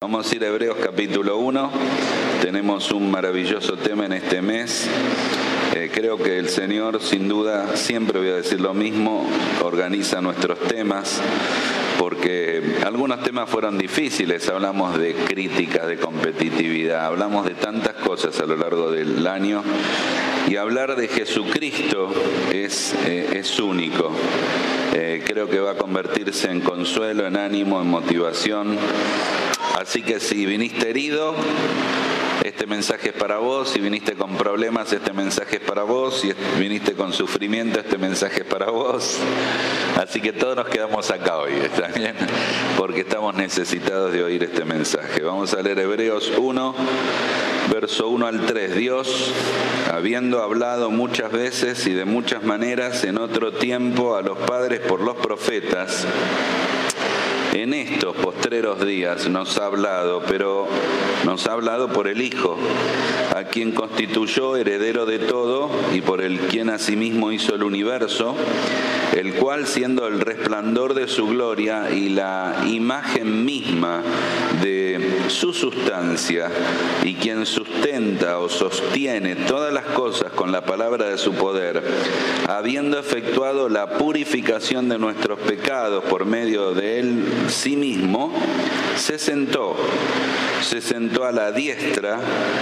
Vamos a ir a Hebreos capítulo 1. Tenemos un maravilloso tema en este mes. Creo que el Señor, sin duda, siempre voy a decir lo mismo, organiza nuestros temas, porque algunos temas fueron difíciles. Hablamos de crítica, de competitividad, hablamos de tantas cosas a lo largo del año, y hablar de Jesucristo es único. Creo que va a convertirse en consuelo, en ánimo, en motivación. Así que si viniste herido, este mensaje es para vos. Si viniste con problemas, este mensaje es para vos. Si viniste con sufrimiento, este mensaje es para vos. Así que todos nos quedamos acá hoy, ¿está bien? Porque estamos necesitados de oír este mensaje. Vamos a leer Hebreos 1, verso 1 al 3. Dios, habiendo hablado muchas veces y de muchas maneras en otro tiempo a los padres por los profetas, en estos postreros días nos ha hablado, pero nos ha hablado por el Hijo, a quien constituyó heredero de todo y por el quien asimismo hizo el universo, el cual, siendo el resplandor de su gloria y la imagen misma de su sustancia, y quien sustenta o sostiene todas las cosas con la palabra de su poder, habiendo efectuado la purificación de nuestros pecados por medio de él sí mismo, se sentó a la diestra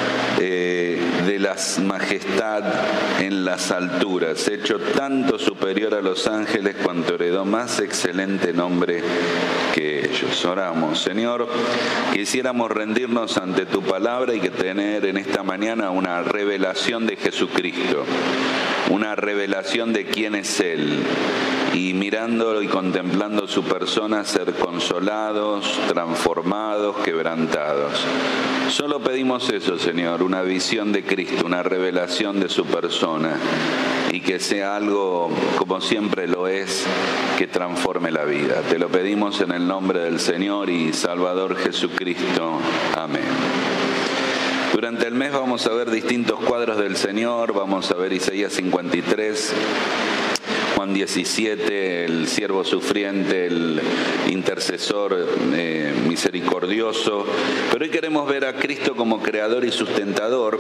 de la majestad en las alturas, hecho tanto superior a los ángeles cuanto heredó más excelente nombre que ellos. Oramos. Señor, quisiéramos rendirnos ante tu palabra y que tener en esta mañana una revelación de Jesucristo, una revelación de quién es Él, y mirándolo y contemplando su persona, ser consolados, transformados, quebrantados. Solo pedimos eso, Señor, una visión de Cristo, una revelación de su persona, y que sea algo, como siempre lo es, que transforme la vida. Te lo pedimos en el nombre del Señor y Salvador Jesucristo. Amén. Durante el mes vamos a ver distintos cuadros del Señor. Vamos a ver Isaías 53, Juan 17, el siervo sufriente, el intercesor misericordioso. Pero hoy queremos ver a Cristo como creador y sustentador.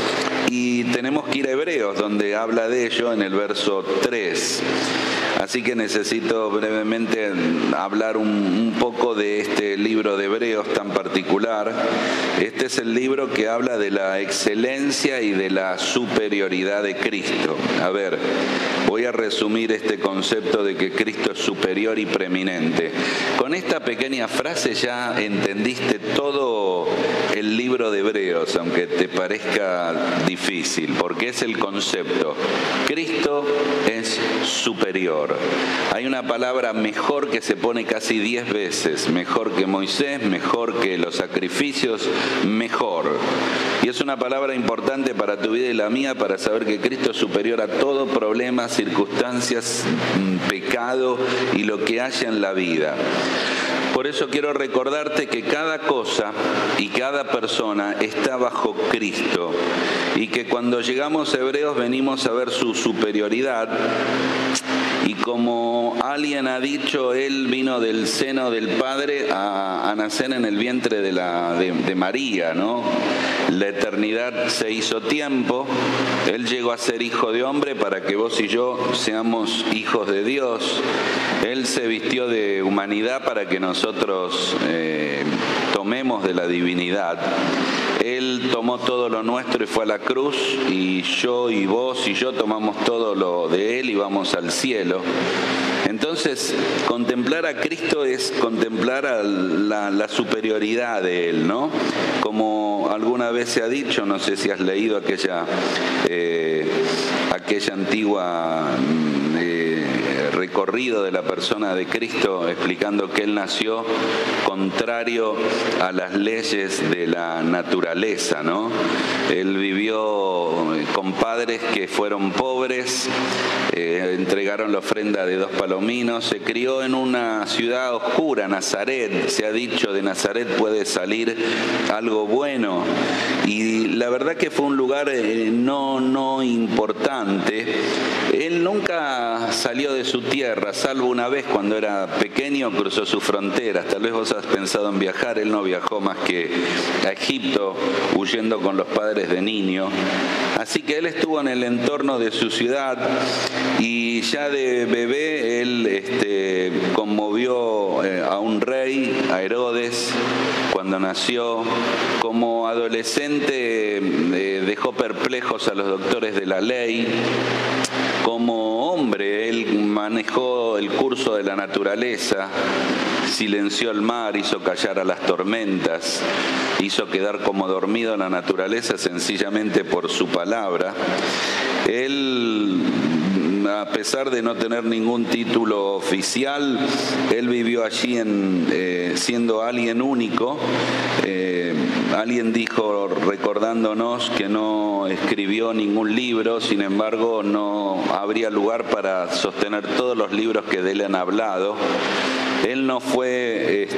Y tenemos que ir a Hebreos, donde habla de ello en el verso 3. Así que necesito brevemente hablar un poco de este libro de Hebreos tan particular. Este es el libro que habla de la excelencia y de la superioridad de Cristo. A ver, voy a resumir este concepto de que Cristo es superior y preeminente. Con esta pequeña frase ya entendiste todo el libro de Hebreos, aunque te parezca difícil, porque es el concepto. Cristo es superior. Hay una palabra mejor que se pone casi 10 veces. Mejor que Moisés, mejor que los sacrificios, mejor. Y es una palabra importante para tu vida y la mía, para saber que Cristo es superior a todo problema, circunstancias, pecado y lo que haya en la vida. Por eso quiero recordarte que cada cosa y cada persona está bajo Cristo, y que cuando llegamos a Hebreos venimos a ver su superioridad. Y como alguien ha dicho, Él vino del seno del Padre a nacer en el vientre de María, ¿no? La eternidad se hizo tiempo. Él llegó a ser hijo de hombre para que vos y yo seamos hijos de Dios. Él se vistió de humanidad para que nosotros tomemos de la divinidad. Él tomó todo lo nuestro y fue a la cruz, y yo y vos y yo tomamos todo lo de Él y vamos al cielo. Entonces, contemplar a Cristo es contemplar a la superioridad de Él, ¿no? Como alguna vez se ha dicho, no sé si has leído aquella antigua recorrido de la persona de Cristo, explicando que Él nació contrario a las leyes de la naturaleza, ¿no? Él vivió con padres que fueron pobres, entregaron la ofrenda de 2 palominos, se crió en una ciudad oscura, Nazaret. Se ha dicho, de Nazaret puede salir algo bueno, y la verdad que fue un lugar no importante. Él Él nunca salió de su tierra, salvo una vez cuando era pequeño cruzó sus fronteras. Tal vez vos has pensado en viajar, él no viajó más que a Egipto, huyendo con los padres de niño. Así que él estuvo en el entorno de su ciudad y ya de bebé él conmovió a un rey, a Herodes, cuando nació. Como adolescente dejó perplejos a los doctores de la ley. Como hombre, él manejó el curso de la naturaleza, silenció el mar, hizo callar a las tormentas, hizo quedar como dormido a la naturaleza sencillamente por su palabra. Él, a pesar de no tener ningún título oficial, él vivió allí siendo alguien único. Alguien dijo, recordándonos, que no escribió ningún libro, sin embargo no habría lugar para sostener todos los libros que de él han hablado. Él no fue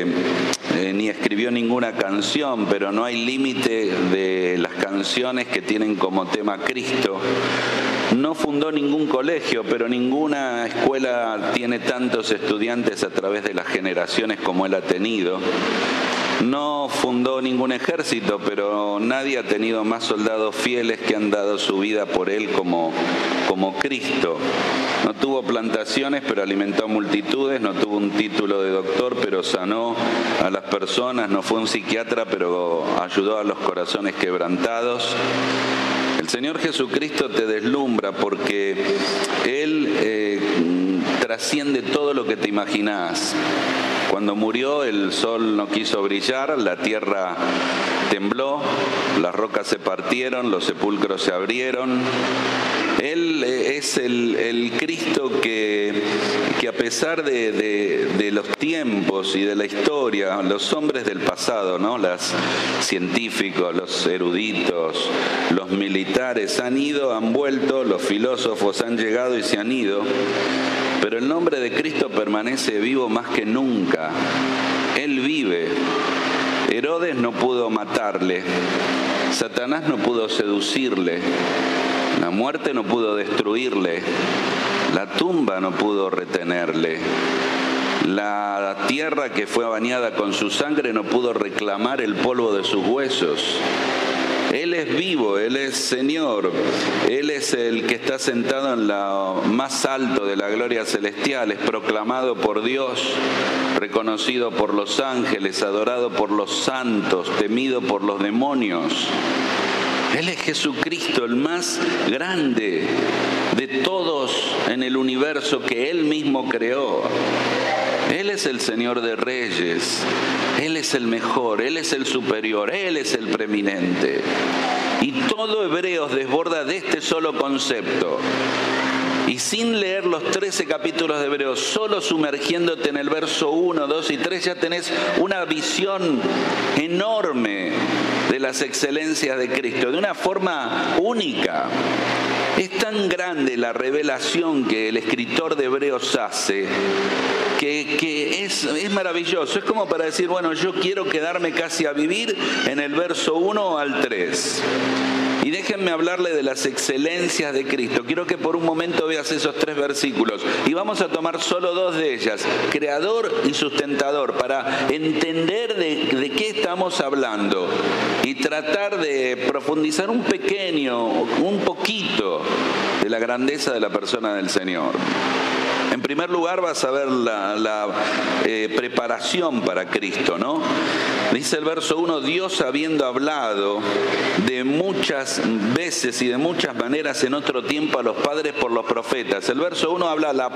ni escribió ninguna canción, pero no hay límite de las canciones que tienen como tema Cristo. No fundó ningún colegio, pero ninguna escuela tiene tantos estudiantes a través de las generaciones como él ha tenido. No fundó ningún ejército, pero nadie ha tenido más soldados fieles que han dado su vida por él como Cristo. No tuvo plantaciones, pero alimentó a multitudes. No tuvo un título de doctor, pero sanó a las personas. No fue un psiquiatra, pero ayudó a los corazones quebrantados. El Señor Jesucristo te deslumbra porque Él trasciende todo lo que te imaginás. Cuando murió, el sol no quiso brillar, la tierra tembló, las rocas se partieron, los sepulcros se abrieron. Él es el Cristo que a pesar de los tiempos y de la historia, los hombres del pasado, ¿no? Los científicos, los eruditos, los militares han ido, han vuelto, los filósofos han llegado y se han ido. Pero el nombre de Cristo permanece vivo más que nunca. Él vive. Herodes no pudo matarle. Satanás no pudo seducirle. La muerte no pudo destruirle. La tumba no pudo retenerle. La tierra que fue bañada con su sangre no pudo reclamar el polvo de sus huesos. Él es vivo, Él es Señor, Él es el que está sentado en lo más alto de la gloria celestial, es proclamado por Dios, reconocido por los ángeles, adorado por los santos, temido por los demonios. Él es Jesucristo, el más grande de todos en el universo que Él mismo creó. Él es el Señor de Reyes, Él es el mejor, Él es el superior, Él es el preeminente. Y todo Hebreos desborda de este solo concepto. Y sin leer los 13 capítulos de Hebreos, solo sumergiéndote en el verso 1, 2 y 3, ya tenés una visión enorme de las excelencias de Cristo, de una forma única. Es tan grande la revelación que el escritor de Hebreos hace, que es maravilloso. Es como para decir, bueno, yo quiero quedarme casi a vivir en el verso 1 al 3. Y déjenme hablarle de las excelencias de Cristo. Quiero que por un momento veas esos 3 versículos. Y vamos a tomar solo 2 de ellas, creador y sustentador, para entender de qué estamos hablando y tratar de profundizar un poquito de la grandeza de la persona del Señor. En primer lugar vas a ver la preparación para Cristo, ¿no? Dice el verso 1, Dios habiendo hablado de muchas veces y de muchas maneras en otro tiempo a los padres por los profetas. El verso 1 habla la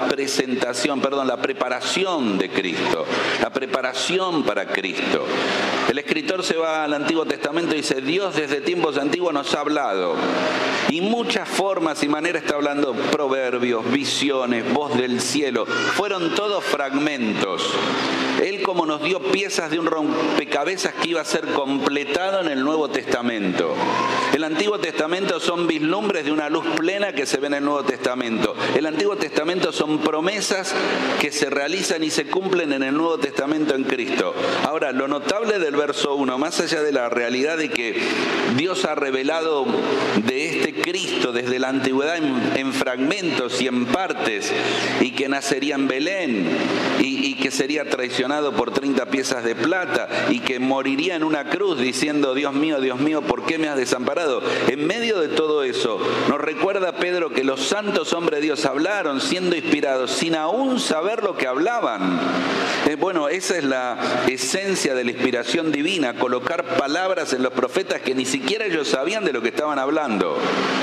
preparación de Cristo, la preparación para Cristo. El escritor se va al Antiguo Testamento y dice, Dios desde tiempos antiguos nos ha hablado. Y muchas formas y maneras está hablando, proverbios, visiones, voz del cielo. Fueron todos fragmentos. Él como nos dio piezas de un rompecabezas que iba a ser completado en el Nuevo Testamento. El Antiguo Testamento son vislumbres de una luz plena que se ve en el Nuevo Testamento. El Antiguo Testamento son promesas que se realizan y se cumplen en el Nuevo Testamento en Cristo. Ahora, lo notable del verso 1, más allá de la realidad de que Dios ha revelado de este Cristo desde la antigüedad en fragmentos y en partes, y que nacería en Belén, y que sería traicionado por 30 piezas de plata, y que moriría en una cruz diciendo, Dios mío, ¿por qué me has desamparado? En medio de todo eso, nos recuerda Pedro que los santos hombres de Dios hablaron siendo inspirados, sin aún saber lo que hablaban. Bueno, esa es la esencia de la inspiración divina, colocar palabras en los profetas que ni siquiera ellos sabían de lo que estaban hablando.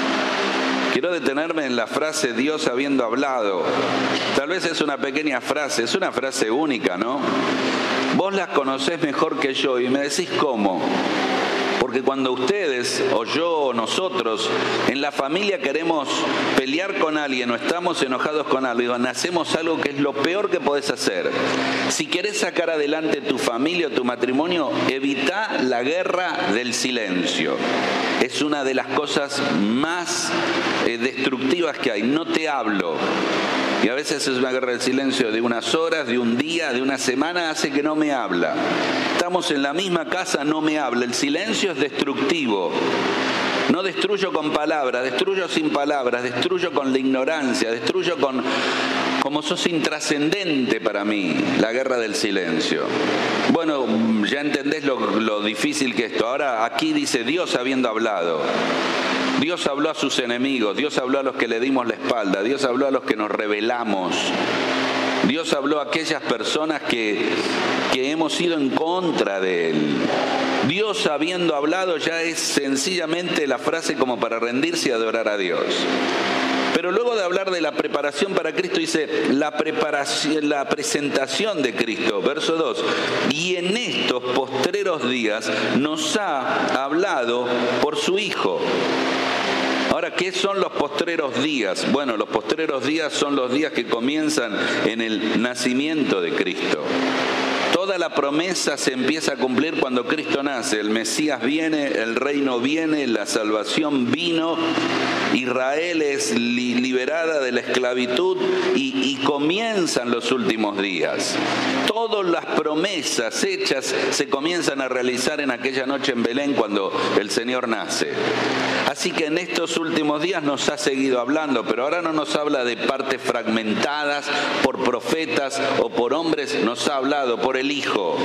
Quiero detenerme en la frase Dios habiendo hablado. Tal vez es una pequeña frase, es una frase única, ¿no? Vos las conocés mejor que yo y me decís cómo. Porque cuando ustedes, o yo, o nosotros, en la familia queremos pelear con alguien o estamos enojados con alguien, hacemos algo que es lo peor que podés hacer. Si querés sacar adelante tu familia o tu matrimonio, evita la guerra del silencio. Es una de las cosas más destructivas que hay. No te hablo. Y a veces es una guerra del silencio de unas horas, de un día, de una semana, hace que no me habla. Estamos en la misma casa, no me habla. El silencio es destructivo. No destruyo con palabras, destruyo sin palabras, destruyo con la ignorancia, destruyo como sos intrascendente para mí, la guerra del silencio. Bueno, ya entendés lo difícil que es esto. Ahora aquí dice Dios habiendo hablado. Dios habló a sus enemigos, Dios habló a los que le dimos la espalda, Dios habló a los que nos rebelamos. Dios habló a aquellas personas que hemos ido en contra de Él. Dios habiendo hablado ya es sencillamente la frase como para rendirse y adorar a Dios. Pero luego de hablar de la preparación para Cristo, dice la presentación de Cristo, verso 2. Y en estos postreros días nos ha hablado por su Hijo. Ahora, ¿qué son los postreros días? Bueno, los postreros días son los días que comienzan en el nacimiento de Cristo. Toda la promesa se empieza a cumplir cuando Cristo nace. El Mesías viene, el reino viene, la salvación vino. Israel es liberada de la esclavitud y comienzan los últimos días. Todas las promesas hechas se comienzan a realizar en aquella noche en Belén cuando el Señor nace. Así que en estos últimos días nos ha seguido hablando, pero ahora no nos habla de partes fragmentadas por profetas o por hombres, nos ha hablado por el Hijo.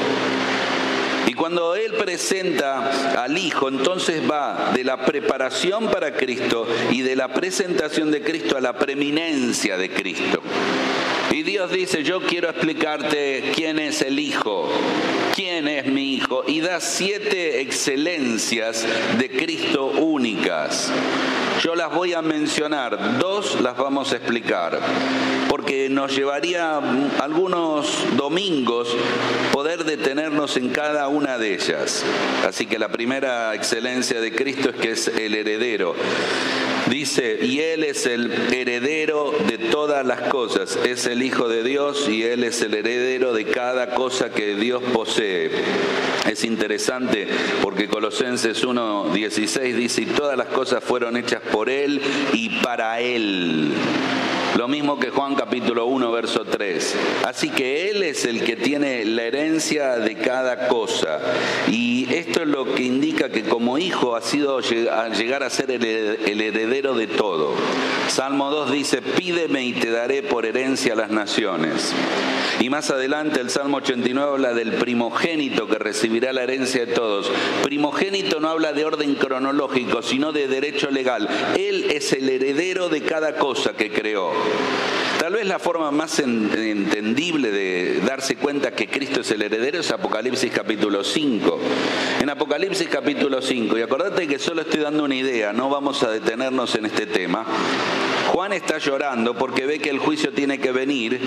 Y cuando Él presenta al Hijo, entonces va de la preparación para Cristo y de la presentación de Cristo a la preeminencia de Cristo. Y Dios dice, yo quiero explicarte quién es el Hijo, quién es mi Hijo, y da 7 excelencias de Cristo únicas. Yo las voy a mencionar, 2 las vamos a explicar, porque nos llevaría algunos domingos poder detenernos en cada una de ellas. Así que la primera excelencia de Cristo es que es el heredero. Dice, y Él es el heredero de todas las cosas, es el Hijo de Dios y Él es el heredero de cada cosa que Dios posee. Es interesante porque Colosenses 1:16 dice, y todas las cosas fueron hechas por Él y para Él. Lo mismo que Juan capítulo 1, verso 3. Así que Él es el que tiene la herencia de cada cosa. Y esto es lo que indica que como hijo ha sido llegar a ser el heredero de todo. Salmo 2 dice, pídeme y te daré por herencia a las naciones. Y más adelante el Salmo 89 habla del primogénito que recibirá la herencia de todos. Primogénito no habla de orden cronológico, sino de derecho legal. Él es el heredero de cada cosa que creó. Tal vez la forma más entendible de darse cuenta que Cristo es el heredero es Apocalipsis capítulo 5. En Apocalipsis capítulo 5, y acordate que solo estoy dando una idea, no vamos a detenernos en este tema. Juan está llorando porque ve que el juicio tiene que venir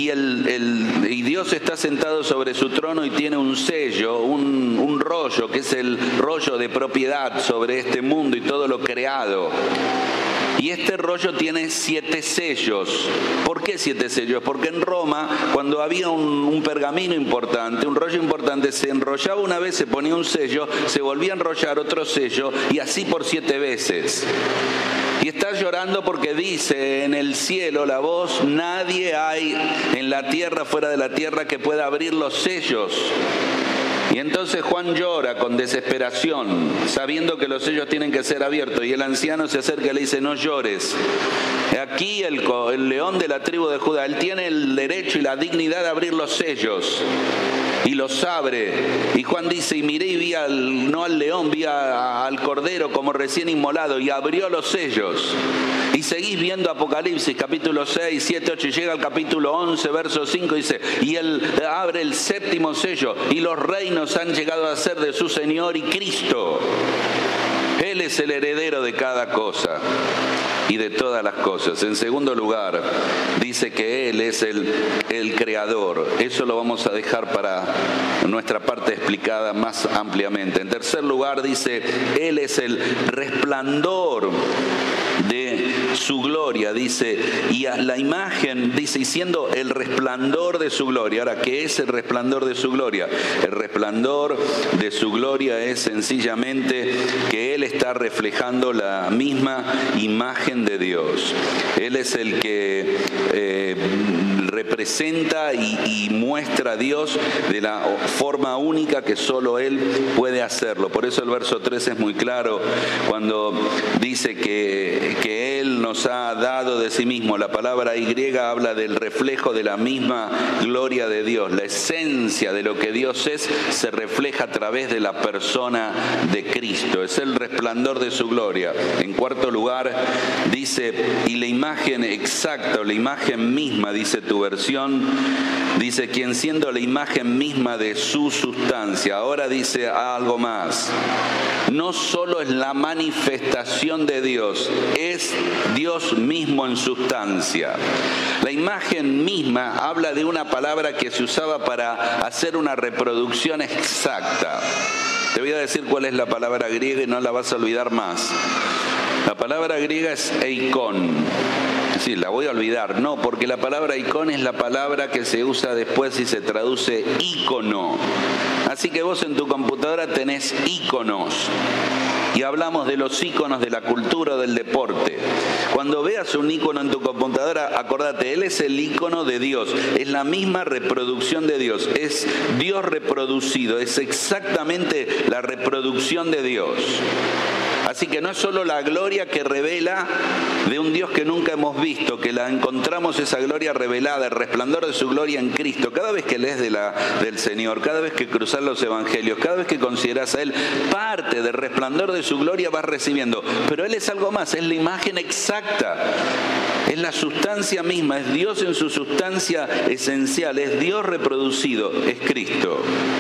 y Dios está sentado sobre su trono y tiene un sello, un rollo, que es el rollo de propiedad sobre este mundo y todo lo creado. Y este rollo tiene 7 sellos. ¿Por qué 7 sellos? Porque en Roma, cuando había un pergamino importante, un rollo importante, se enrollaba una vez, se ponía un sello, se volvía a enrollar otro sello, y así por 7 veces. Y está llorando porque dice en el cielo la voz: nadie hay en la tierra, fuera de la tierra, que pueda abrir los sellos. Y entonces Juan llora con desesperación, sabiendo que los sellos tienen que ser abiertos. Y el anciano se acerca y le dice: no llores. Aquí el león de la tribu de Judá, él tiene el derecho y la dignidad de abrir los sellos. Y los abre. Y Juan dice: y miré y vi no al león, vi al cordero como recién inmolado, y abrió los sellos. Y seguís viendo Apocalipsis, capítulo 6, 7, 8, y llega al capítulo 11, verso 5, dice: y él abre el 7º sello, y los reinos han llegado a ser de su Señor y Cristo. Él es el heredero de cada cosa y de todas las cosas. En segundo lugar, dice que Él es el creador. Eso lo vamos a dejar para nuestra parte explicada más ampliamente. En tercer lugar, dice: Él es el resplandor de su gloria, dice, y a la imagen, dice, y siendo el resplandor de su gloria. Ahora, ¿qué es el resplandor de su gloria? El resplandor de su gloria es sencillamente que Él está reflejando la misma imagen de Dios. Él es el que representa y muestra a Dios de la forma única que solo Él puede hacerlo. Por eso el verso 3 es muy claro cuando dice que Él nos ha dado de sí mismo. La palabra Y habla del reflejo de la misma gloria de Dios. La esencia de lo que Dios es se refleja a través de la persona de Cristo. Es el resplandor de su gloria. En cuarto lugar, dice, y la imagen exacta, o la imagen misma, dice tu versión, dice, quien siendo la imagen misma de su sustancia. Ahora dice algo más. No solo es la manifestación de Dios, es Dios mismo en sustancia. La imagen misma habla de una palabra que se usaba para hacer una reproducción exacta. Te voy a decir cuál es la palabra griega y no la vas a olvidar más. La palabra griega es eikon. Sí, la voy a olvidar. No, porque la palabra icón es la palabra que se usa después y se traduce ícono. Así que vos en tu computadora tenés íconos. Y hablamos de los íconos de la cultura o del deporte. Cuando veas un ícono en tu computadora, acordate, Él es el ícono de Dios. Es la misma reproducción de Dios. Es Dios reproducido. Es exactamente la reproducción de Dios. Así que no es solo la gloria que revela de un Dios que nunca hemos visto, que la encontramos esa gloria revelada, el resplandor de su gloria en Cristo. Cada vez que lees del Señor, cada vez que cruzas los evangelios, cada vez que consideras a Él, parte del resplandor de su gloria vas recibiendo. Pero Él es algo más, es la imagen exacta. Es la sustancia misma, es Dios en su sustancia esencial, es Dios reproducido, es Cristo.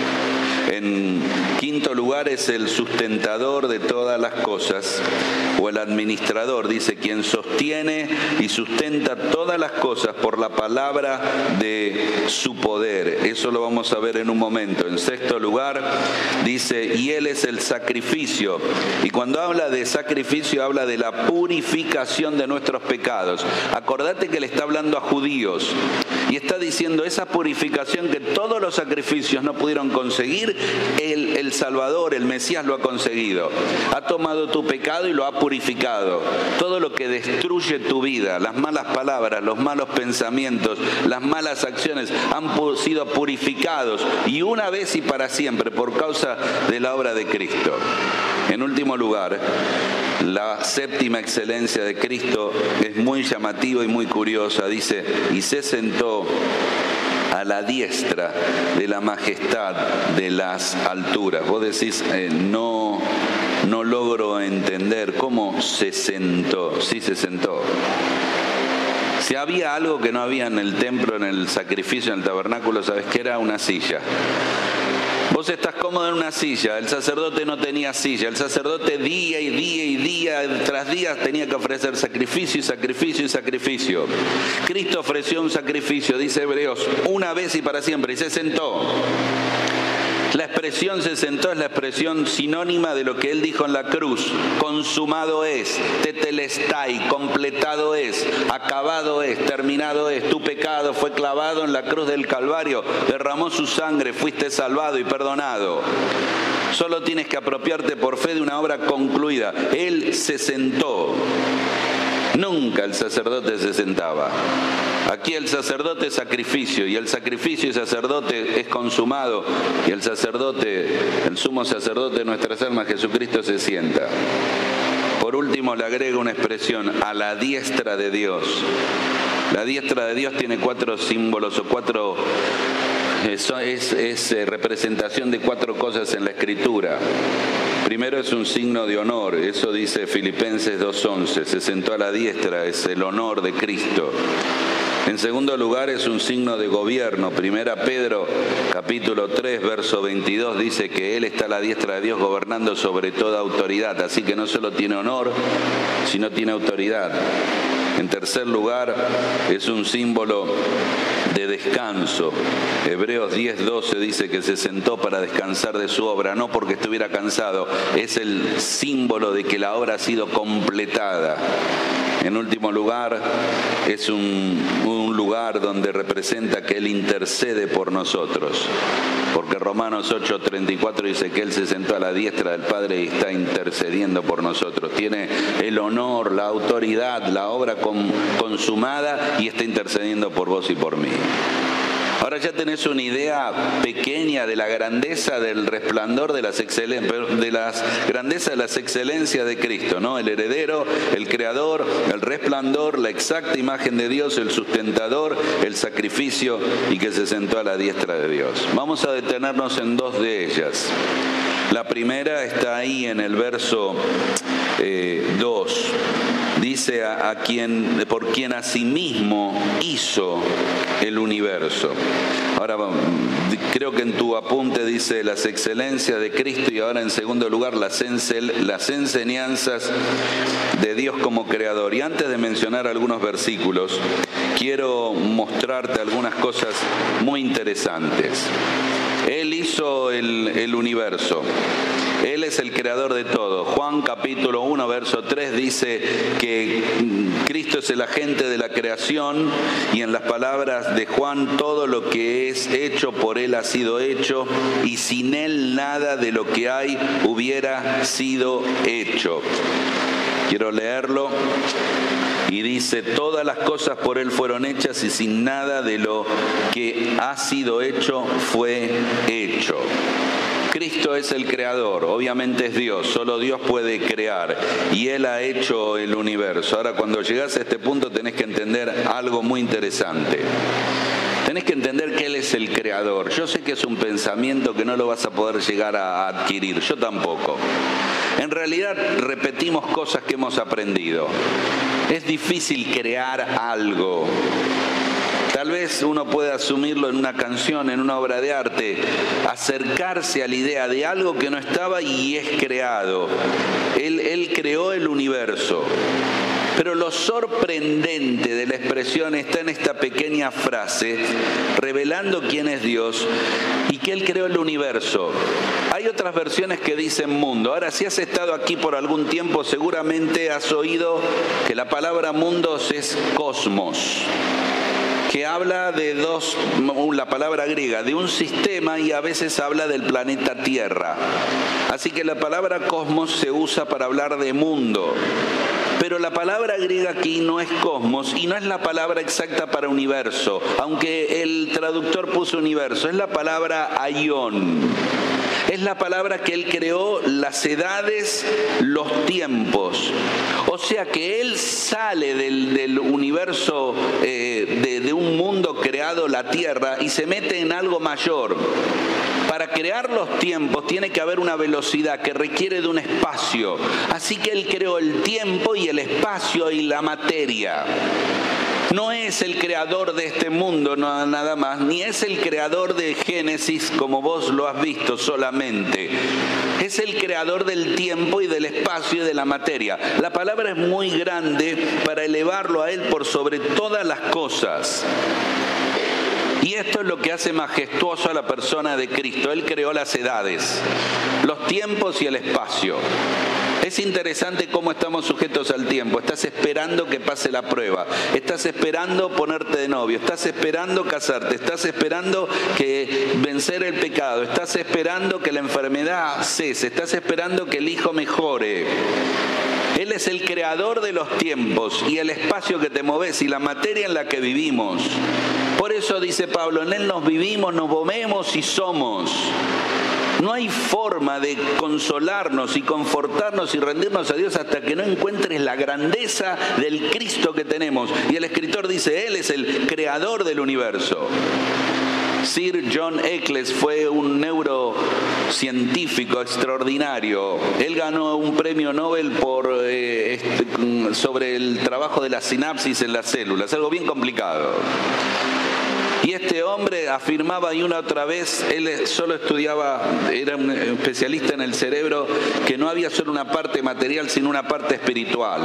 En quinto lugar, es el sustentador de todas las cosas, o el administrador, dice, quien sostiene y sustenta todas las cosas por la palabra de su poder. Eso lo vamos a ver en un momento. En sexto lugar, dice, y Él es el sacrificio. Y cuando habla de sacrificio, habla de la purificación de nuestros pecados. Acordate que le está hablando a judíos y está diciendo esa purificación que todos los sacrificios no pudieron conseguir, el Salvador, el Mesías lo ha conseguido. Ha tomado tu pecado y lo ha purificado. Todo lo que destruye tu vida, las malas palabras, los malos pensamientos, las malas acciones, han sido purificados, y una vez y para siempre, por causa de la obra de Cristo. En último lugar, la séptima excelencia de Cristo es muy llamativa y muy curiosa. Dice, y se sentó a la diestra de la majestad de las alturas. Vos decís, no logro entender cómo se sentó. Sí, se sentó. Si había algo que no había en el templo, en el sacrificio, en el tabernáculo, ¿sabes qué era? Una silla. Vos estás cómodo en una silla, el sacerdote no tenía silla, el sacerdote día tras día tenía que ofrecer sacrificio y sacrificio y sacrificio. Cristo ofreció un sacrificio, dice Hebreos, una vez y para siempre, y se sentó. La expresión se sentó es la expresión sinónima de lo que él dijo en la cruz. Consumado es, tetelestai, completado es, acabado es, terminado es. Tu pecado fue clavado en la cruz del Calvario, derramó su sangre, fuiste salvado y perdonado. Solo tienes que apropiarte por fe de una obra concluida. Él se sentó. Nunca el sacerdote se sentaba. Aquí el sacerdote es sacrificio, y el sacrificio y sacerdote es consumado, y el sacerdote, el sumo sacerdote de nuestras almas, Jesucristo, se sienta. Por último le agrega una expresión: a la diestra de Dios. La diestra de Dios tiene 4 símbolos o 4... Eso es representación de 4 cosas en la Escritura. Primero es un signo de honor, eso dice Filipenses 2:11, se sentó a la diestra, es el honor de Cristo. En segundo lugar es un signo de gobierno. Primera Pedro capítulo 3 verso 22 dice que Él está a la diestra de Dios gobernando sobre toda autoridad, así que no solo tiene honor, sino tiene autoridad. En tercer lugar es un símbolo de descanso. Hebreos 10:12 dice que se sentó para descansar de su obra, no porque estuviera cansado, es el símbolo de que la obra ha sido completada. En último lugar, es un lugar donde representa que Él intercede por nosotros, porque Romanos 8:34 dice que Él se sentó a la diestra del Padre y está intercediendo por nosotros. Tiene el honor, la autoridad, la obra consumada y está intercediendo por vos y por mí. Ahora ya tenés una idea pequeña de la grandeza del resplandor de las grandeza de las excelencias de Cristo, ¿no? El heredero, el creador, el resplandor, la exacta imagen de Dios, el sustentador, el sacrificio y que se sentó a la diestra de Dios. Vamos a detenernos en 2 de ellas. La primera está ahí en el verso 2. Dice por quien asimismo hizo el universo. Ahora creo que en tu apunte dice las excelencias de Cristo, y ahora en segundo lugar las enseñanzas de Dios como creador. Y antes de mencionar algunos versículos, quiero mostrarte algunas cosas muy interesantes. Él hizo el universo. Él es el creador de todo. Juan capítulo 1, verso 3 dice que Cristo es el agente de la creación, y en las palabras de Juan, todo lo que es hecho por Él ha sido hecho, y sin Él nada de lo que hay hubiera sido hecho. Quiero leerlo. Y dice, todas las cosas por Él fueron hechas, y sin nada de lo que ha sido hecho fue hecho. Cristo es el creador, obviamente es Dios, solo Dios puede crear, y Él ha hecho el universo. Ahora, cuando llegás a este punto tenés que entender algo muy interesante. Tenés que entender que Él es el creador. Yo sé que es un pensamiento que no lo vas a poder llegar a adquirir, yo tampoco. En realidad repetimos cosas que hemos aprendido. Es difícil crear algo. Tal vez uno puede asumirlo en una canción, en una obra de arte, acercarse a la idea de algo que no estaba y es creado. Él creó el universo. Pero lo sorprendente de la expresión está en esta pequeña frase, revelando quién es Dios y que Él creó el universo. Hay otras versiones que dicen mundo. Ahora, si has estado aquí por algún tiempo, seguramente has oído que la palabra mundos es cosmos, que habla de la palabra griega, de un sistema, y a veces habla del planeta Tierra. Así que la palabra cosmos se usa para hablar de mundo. Pero la palabra griega aquí no es cosmos y no es la palabra exacta para universo, aunque el traductor puso universo, es la palabra aion. Es la palabra que Él creó las edades, los tiempos. O sea que Él sale del universo, de un mundo creado, la Tierra, y se mete en algo mayor. Para crear los tiempos tiene que haber una velocidad que requiere de un espacio. Así que Él creó el tiempo y el espacio y la materia. No es el creador de este mundo nada más, ni es el creador de Génesis como vos lo has visto solamente. Es el creador del tiempo y del espacio y de la materia. La palabra es muy grande para elevarlo a Él por sobre todas las cosas. Y esto es lo que hace majestuoso a la persona de Cristo. Él creó las edades, los tiempos y el espacio. Es interesante cómo estamos sujetos al tiempo. Estás esperando que pase la prueba. Estás esperando ponerte de novio. Estás esperando casarte. Estás esperando que vencer el pecado. Estás esperando que la enfermedad cese. Estás esperando que el hijo mejore. Él es el creador de los tiempos y el espacio que te moves y la materia en la que vivimos. Por eso dice Pablo, en Él nos vivimos, nos movemos y somos. No hay forma de consolarnos y confortarnos y rendirnos a Dios hasta que no encuentres la grandeza del Cristo que tenemos. Y el escritor dice, Él es el creador del universo. Sir John Eccles fue un neurocientífico extraordinario. Él ganó un premio Nobel sobre el trabajo de la sinapsis en las células, algo bien complicado. Y este hombre afirmaba y una otra vez, él solo estudiaba, era un especialista en el cerebro, que no había solo una parte material, sino una parte espiritual.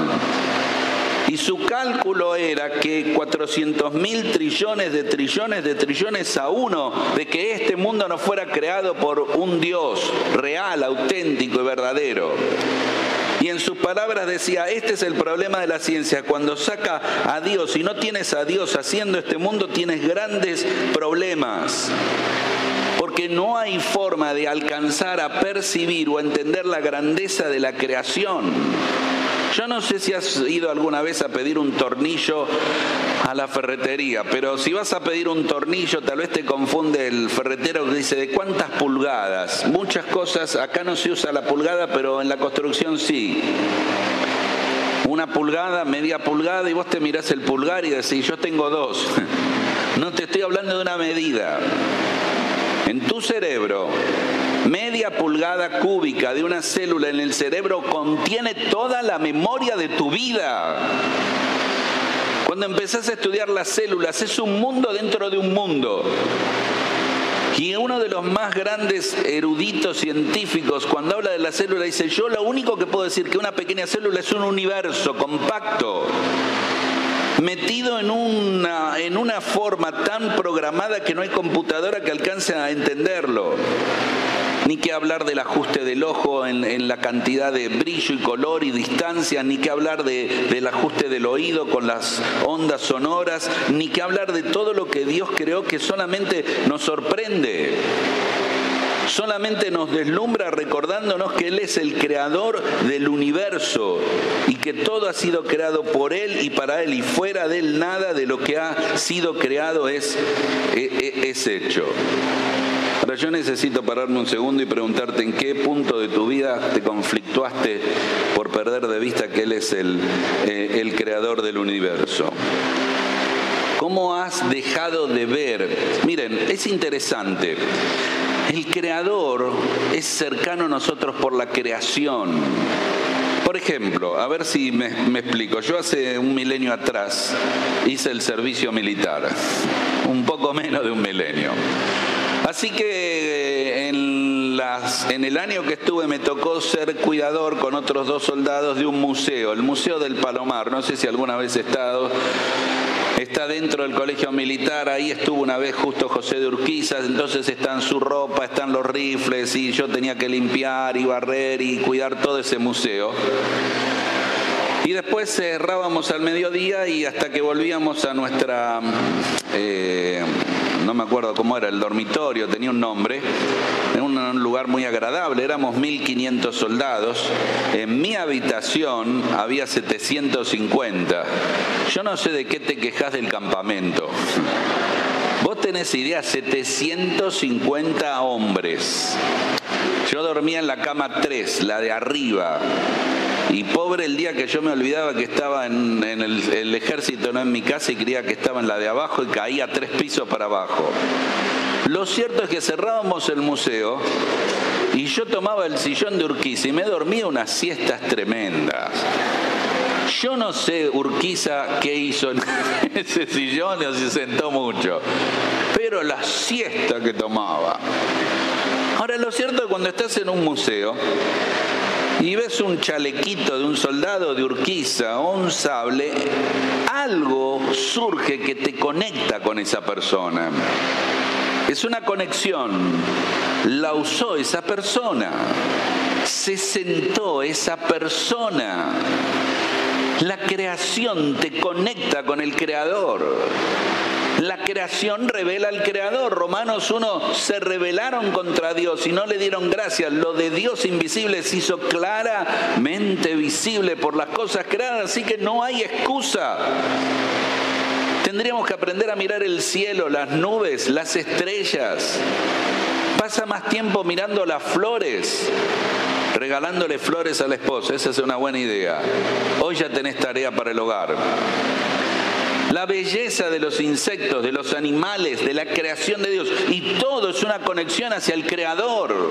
Y su cálculo era que 400.000 trillones a uno de que este mundo no fuera creado por un Dios real, auténtico y verdadero. Y en sus palabras decía, este es el problema de la ciencia, cuando saca a Dios y no tienes a Dios haciendo este mundo, tienes grandes problemas. Porque no hay forma de alcanzar a percibir o a entender la grandeza de la creación. Yo no sé si has ido alguna vez a pedir un tornillo a la ferretería, pero si vas a pedir un tornillo, tal vez te confunde el ferretero que dice ¿de cuántas pulgadas? Muchas cosas, acá no se usa la pulgada, pero en la construcción sí. Una pulgada, media pulgada, y vos te mirás el pulgar y decís, yo tengo 2. No te estoy hablando de una medida. En tu cerebro, media pulgada cúbica de una célula en el cerebro contiene toda la memoria de tu vida. Cuando empezás a estudiar las células, es un mundo dentro de un mundo. Y uno de los más grandes eruditos científicos, cuando habla de la célula, dice, yo lo único que puedo decir que una pequeña célula es un universo compacto, metido en una forma tan programada que no hay computadora que alcance a entenderlo. Ni que hablar del ajuste del ojo en la cantidad de brillo y color y distancia, ni que hablar del ajuste del oído con las ondas sonoras, ni que hablar de todo lo que Dios creó que solamente nos sorprende. Solamente nos deslumbra recordándonos que Él es el creador del universo y que todo ha sido creado por Él y para Él, y fuera de Él nada de lo que ha sido creado es hecho. Ahora yo necesito pararme un segundo y preguntarte en qué punto de tu vida te conflictuaste por perder de vista que Él es el creador del universo. ¿Cómo has dejado de ver? Miren, es interesante. El Creador es cercano a nosotros por la creación. Por ejemplo, a ver si me explico. Yo hace un milenio atrás hice el servicio militar, un poco menos de un milenio. Así que en el año que estuve me tocó ser cuidador con otros 2 soldados de un museo, el Museo del Palomar. No sé si alguna vez he estado. Está dentro del colegio militar, ahí estuvo una vez justo José de Urquiza, entonces está en su ropa, están los rifles y yo tenía que limpiar y barrer y cuidar todo ese museo. Y después cerrábamos al mediodía y hasta que volvíamos a nuestra, no me acuerdo cómo era, el dormitorio, tenía un nombre, en un lugar muy agradable, éramos 1.500 soldados, en mi habitación había 750. Yo no sé de qué te quejas del campamento. Vos tenés idea, 750 hombres. Yo dormía en la cama 3, la de arriba. Y pobre el día que yo me olvidaba que estaba en el ejército, no en mi casa, y creía que estaba en la de abajo y caía 3 pisos para abajo. Lo cierto es que cerrábamos el museo y yo tomaba el sillón de Urquiza y me dormía unas siestas tremendas. Yo no sé Urquiza qué hizo en ese sillón o si sentó mucho, pero la siesta que tomaba. Ahora, lo cierto es que cuando estás en un museo, y ves un chalequito de un soldado de Urquiza o un sable, algo surge que te conecta con esa persona. Es una conexión. La usó esa persona. Se sentó esa persona. La creación te conecta con el Creador. La creación revela al Creador. Romanos 1, se rebelaron contra Dios y no le dieron gracias. Lo de Dios invisible se hizo claramente visible por las cosas creadas, así que no hay excusa. Tendríamos que aprender a mirar el cielo, las nubes, las estrellas. Pasa más tiempo mirando las flores, regalándole flores a la esposa. Esa es una buena idea. Hoy ya tenés tarea para el hogar. La belleza de los insectos, de los animales, de la creación de Dios. Y todo es una conexión hacia el Creador.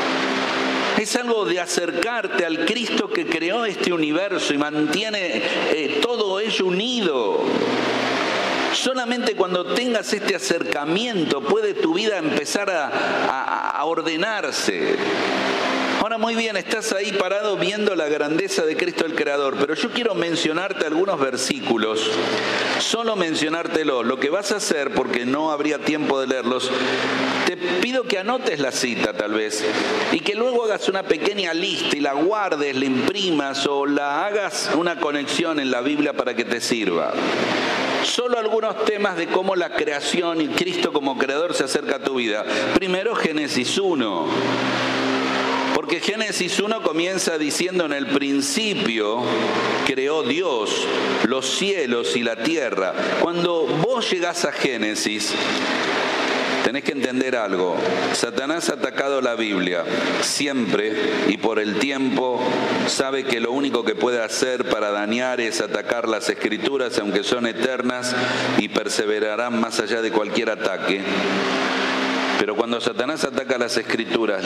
Es algo de acercarte al Cristo que creó este universo y mantiene todo ello unido. Solamente cuando tengas este acercamiento puede tu vida empezar a ordenarse. Ahora, muy bien, estás ahí parado viendo la grandeza de Cristo el Creador, pero yo quiero mencionarte algunos versículos, solo mencionártelos. Lo que vas a hacer, porque no habría tiempo de leerlos, te pido que anotes la cita tal vez y que luego hagas una pequeña lista y la guardes, la imprimas o la hagas una conexión en la Biblia para que te sirva. Solo algunos temas de cómo la creación y Cristo como creador se acerca a tu vida. Primero, Génesis 1. Porque Génesis 1 comienza diciendo: en el principio creó Dios los cielos y la tierra. Cuando vos llegás a Génesis, tenés que entender algo. Satanás ha atacado la Biblia siempre y por el tiempo sabe que lo único que puede hacer para dañar es atacar las Escrituras, aunque son eternas y perseverarán más allá de cualquier ataque. Pero cuando Satanás ataca las Escrituras,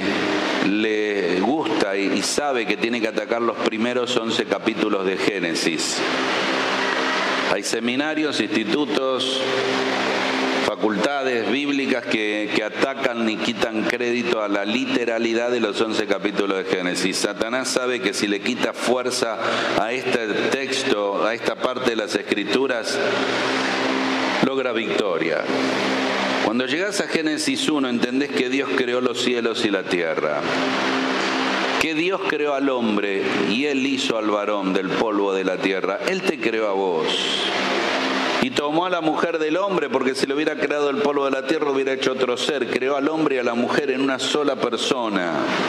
le gusta y sabe que tiene que atacar los primeros 11 capítulos de Génesis. Hay seminarios, institutos, facultades bíblicas que atacan y quitan crédito a la literalidad de los 11 capítulos de Génesis. Satanás sabe que si le quita fuerza a este texto, a esta parte de las Escrituras, logra victoria. Cuando llegas a Génesis 1, entendés que Dios creó los cielos y la tierra, que Dios creó al hombre y Él hizo al varón del polvo de la tierra. Él te creó a vos. Y tomó a la mujer del hombre, porque si le hubiera creado el polvo de la tierra, hubiera hecho otro ser. Creó al hombre y a la mujer en una sola persona.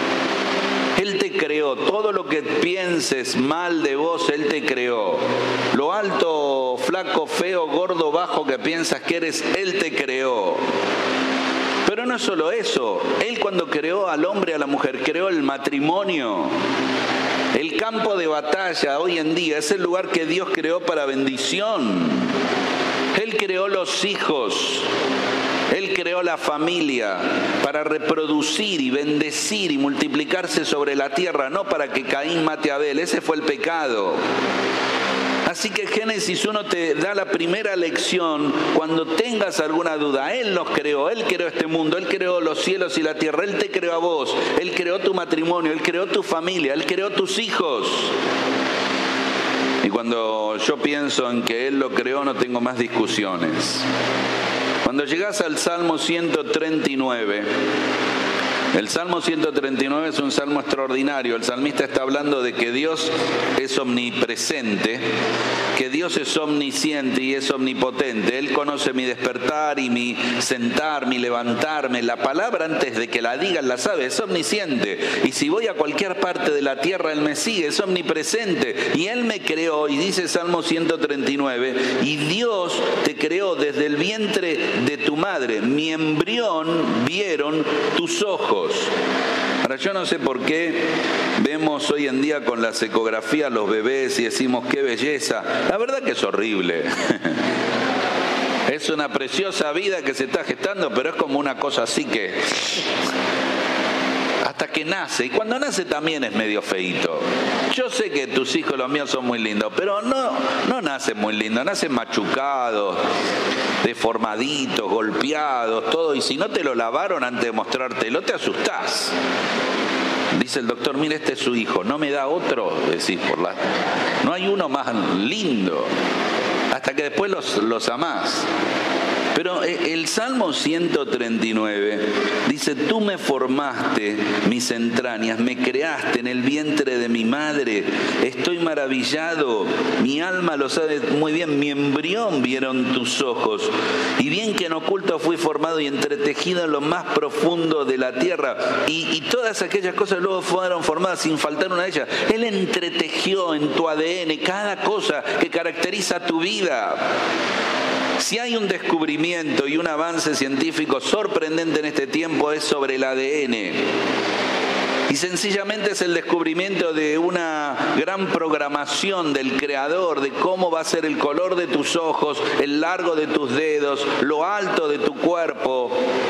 Él te creó. Todo lo que pienses mal de vos, Él te creó. Lo alto, flaco, feo, gordo, bajo que piensas que eres, Él te creó. Pero no es solo eso. Él, cuando creó al hombre y a la mujer, creó el matrimonio. El campo de batalla hoy en día es el lugar que Dios creó para bendición. Él creó los hijos. Él creó la familia para reproducir y bendecir y multiplicarse sobre la tierra, no para que Caín mate a Abel. Ese fue el pecado. Así que Génesis 1 te da la primera lección cuando tengas alguna duda. Él nos creó, Él creó este mundo, Él creó los cielos y la tierra, Él te creó a vos, Él creó tu matrimonio, Él creó tu familia, Él creó tus hijos. Y cuando yo pienso en que Él lo creó, no tengo más discusiones. Cuando llegás al Salmo 139, el Salmo 139 es un salmo extraordinario. El salmista está hablando de que Dios es omnipresente, que Dios es omnisciente y es omnipotente. Él conoce mi despertar y mi sentar, mi levantarme. La palabra, antes de que la digan, la sabe, es omnisciente. Y si voy a cualquier parte de la tierra, Él me sigue, es omnipresente. Y Él me creó, y dice Salmo 139, y Dios te creó desde el vientre de tu madre. Mi embrión vieron tus ojos. Ahora, yo no sé por qué vemos hoy en día con las ecografías los bebés y decimos qué belleza. La verdad que es horrible. Es una preciosa vida que se está gestando, pero es como una cosa así que hasta que nace, y cuando nace también es medio feíto. Yo sé que tus hijos, los míos, son muy lindos, pero no nacen muy lindos, nacen machucados, deformaditos, golpeados, todo, y si no te lo lavaron antes de mostrártelo, te asustás. Dice el doctor, mire, este es su hijo, ¿no me da otro? Decís, no hay uno más lindo. Hasta que después los amás. Pero el Salmo 139 dice, tú me formaste mis entrañas, me creaste en el vientre de mi madre, estoy maravillado, mi alma lo sabe muy bien, mi embrión vieron tus ojos, y bien que en oculto fui formado y entretejido en lo más profundo de la tierra, y todas aquellas cosas luego fueron formadas sin faltar una de ellas. Él entretejió en tu ADN cada cosa que caracteriza tu vida. Si hay un descubrimiento y un avance científico sorprendente en este tiempo es sobre el ADN. Y sencillamente es el descubrimiento de una gran programación del Creador, de cómo va a ser el color de tus ojos, el largo de tus dedos, lo alto de tu cuerpo.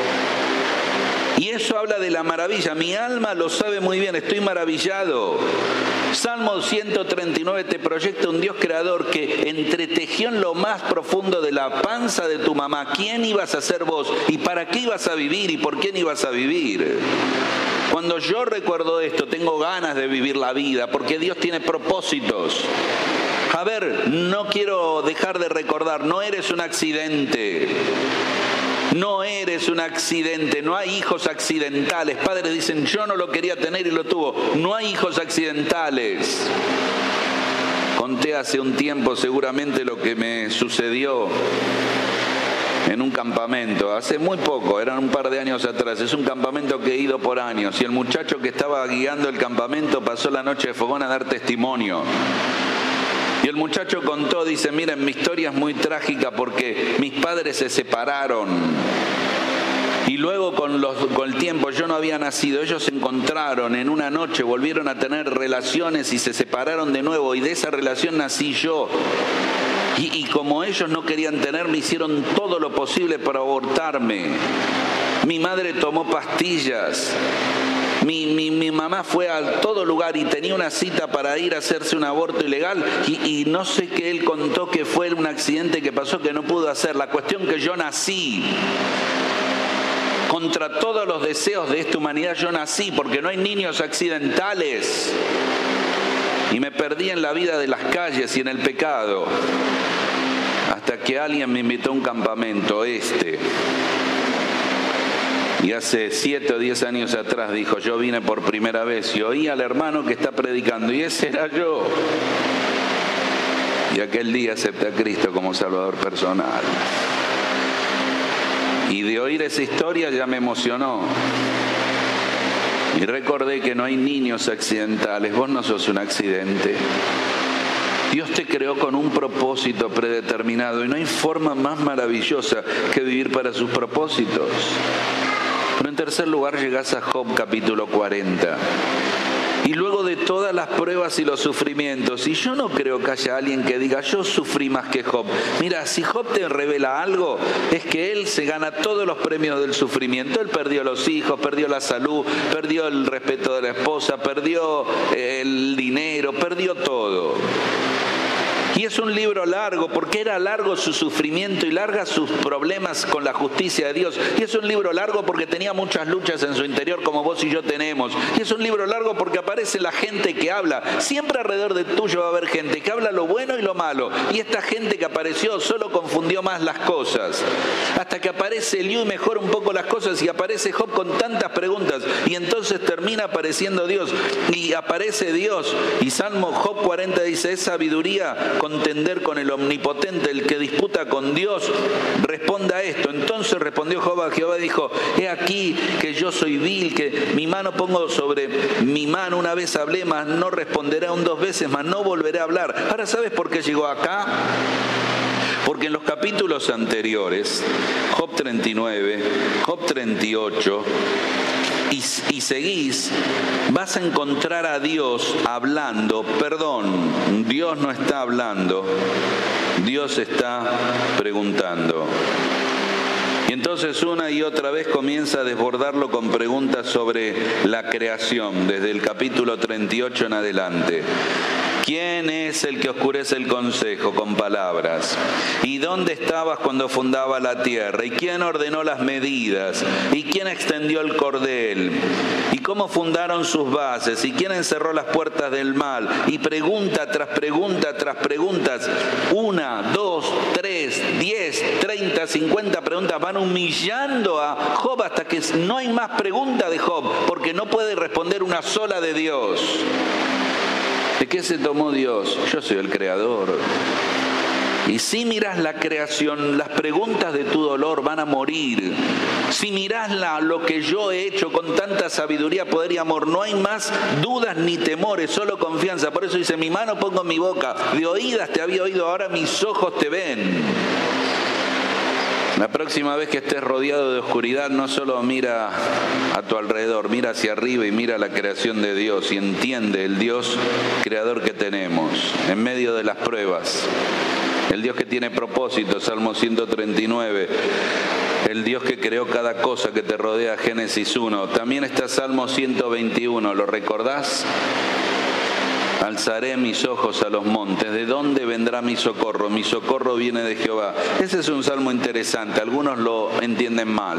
Y eso habla de la maravilla. Mi alma lo sabe muy bien, estoy maravillado. Salmo 139 te proyecta un Dios creador que entretejió en lo más profundo de la panza de tu mamá. ¿Quién ibas a ser vos? ¿Y para qué ibas a vivir? ¿Y por quién ibas a vivir? Cuando yo recuerdo esto, tengo ganas de vivir la vida, porque Dios tiene propósitos. A ver, no quiero dejar de recordar, no eres un accidente. No eres un accidente, no hay hijos accidentales. Padres dicen, yo no lo quería tener y lo tuvo. No hay hijos accidentales. Conté hace un tiempo seguramente lo que me sucedió en un campamento, hace muy poco, eran un par de años atrás. Es un campamento que he ido por años y el muchacho que estaba guiando el campamento pasó la noche de fogón a dar testimonio. Y el muchacho contó, dice, miren, mi historia es muy trágica porque mis padres se separaron. Y luego con el tiempo, yo no había nacido, ellos se encontraron en una noche, volvieron a tener relaciones y se separaron de nuevo. Y de esa relación nací yo. Y como ellos no querían tenerme, hicieron todo lo posible para abortarme. Mi madre tomó pastillas. Mi mamá fue a todo lugar y tenía una cita para ir a hacerse un aborto ilegal y no sé qué él contó que fue un accidente que pasó que no pudo hacer. La cuestión que yo nací. Contra todos los deseos de esta humanidad yo nací porque no hay niños accidentales. Y me perdí en la vida de las calles y en el pecado. Hasta que alguien me invitó a un campamento, Y hace 7 o 10 años atrás dijo, yo vine por primera vez y oí al hermano que está predicando y ese era yo. Y aquel día acepté a Cristo como Salvador personal. Y de oír esa historia ya me emocionó. Y recordé que no hay niños accidentales, vos no sos un accidente. Dios te creó con un propósito predeterminado y no hay forma más maravillosa que vivir para sus propósitos. Pero en tercer lugar llegás a Job capítulo 40. Y luego de todas las pruebas y los sufrimientos, y yo no creo que haya alguien que diga, yo sufrí más que Job. Mira, si Job te revela algo, es que él se gana todos los premios del sufrimiento. Él perdió los hijos, perdió la salud, perdió el respeto de la esposa, perdió el dinero, perdió todo. Y es un libro largo, porque era largo su sufrimiento y larga sus problemas con la justicia de Dios. Y es un libro largo porque tenía muchas luchas en su interior, como vos y yo tenemos. Y es un libro largo porque aparece la gente que habla. Siempre alrededor de tuyo va a haber gente que habla lo bueno y lo malo. Y esta gente que apareció solo confundió más las cosas. Hasta que aparece Eliú y mejora un poco las cosas y aparece Job con tantas preguntas. Y entonces termina apareciendo Dios. Y aparece Dios. Y Salmo Job 40 dice, es sabiduría contender con el omnipotente, el que disputa con Dios, responda a esto. Entonces respondió Job a Jehová y dijo, he aquí que yo soy vil, que mi mano pongo sobre mi mano, una vez hablé, mas no responderé aún 2 veces, mas no volveré a hablar. Ahora, ¿sabes por qué llegó acá? Porque en los capítulos anteriores, Job 39, Job 38, y seguís, vas a encontrar a Dios hablando. Perdón, Dios no está hablando, Dios está preguntando. Y entonces una y otra vez comienza a desbordarlo con preguntas sobre la creación, desde el capítulo 38 en adelante. ¿Quién es el que oscurece el consejo con palabras? ¿Y dónde estabas cuando fundaba la tierra? ¿Y quién ordenó las medidas? ¿Y quién extendió el cordel? ¿Y cómo fundaron sus bases, y quién encerró las puertas del mal, y pregunta tras pregunta tras preguntas, 1, 2, 3, 10, 30, 50 preguntas, van humillando a Job hasta que no hay más pregunta de Job, porque no puede responder una sola de Dios. ¿De qué se tomó Dios? Yo soy el creador. Y si miras la creación, las preguntas de tu dolor van a morir. Si mirás lo que yo he hecho con tanta sabiduría, poder y amor, no hay más dudas ni temores, solo confianza. Por eso dice, mi mano pongo en mi boca, de oídas te había oído, ahora mis ojos te ven. La próxima vez que estés rodeado de oscuridad, no solo mira a tu alrededor, mira hacia arriba y mira la creación de Dios y entiende el Dios creador que tenemos en medio de las pruebas. El Dios que tiene propósito, Salmo 139. El Dios que creó cada cosa que te rodea, Génesis 1. También está Salmo 121, ¿lo recordás? Alzaré mis ojos a los montes. ¿De dónde vendrá mi socorro? Mi socorro viene de Jehová. Ese es un salmo interesante. Algunos lo entienden mal.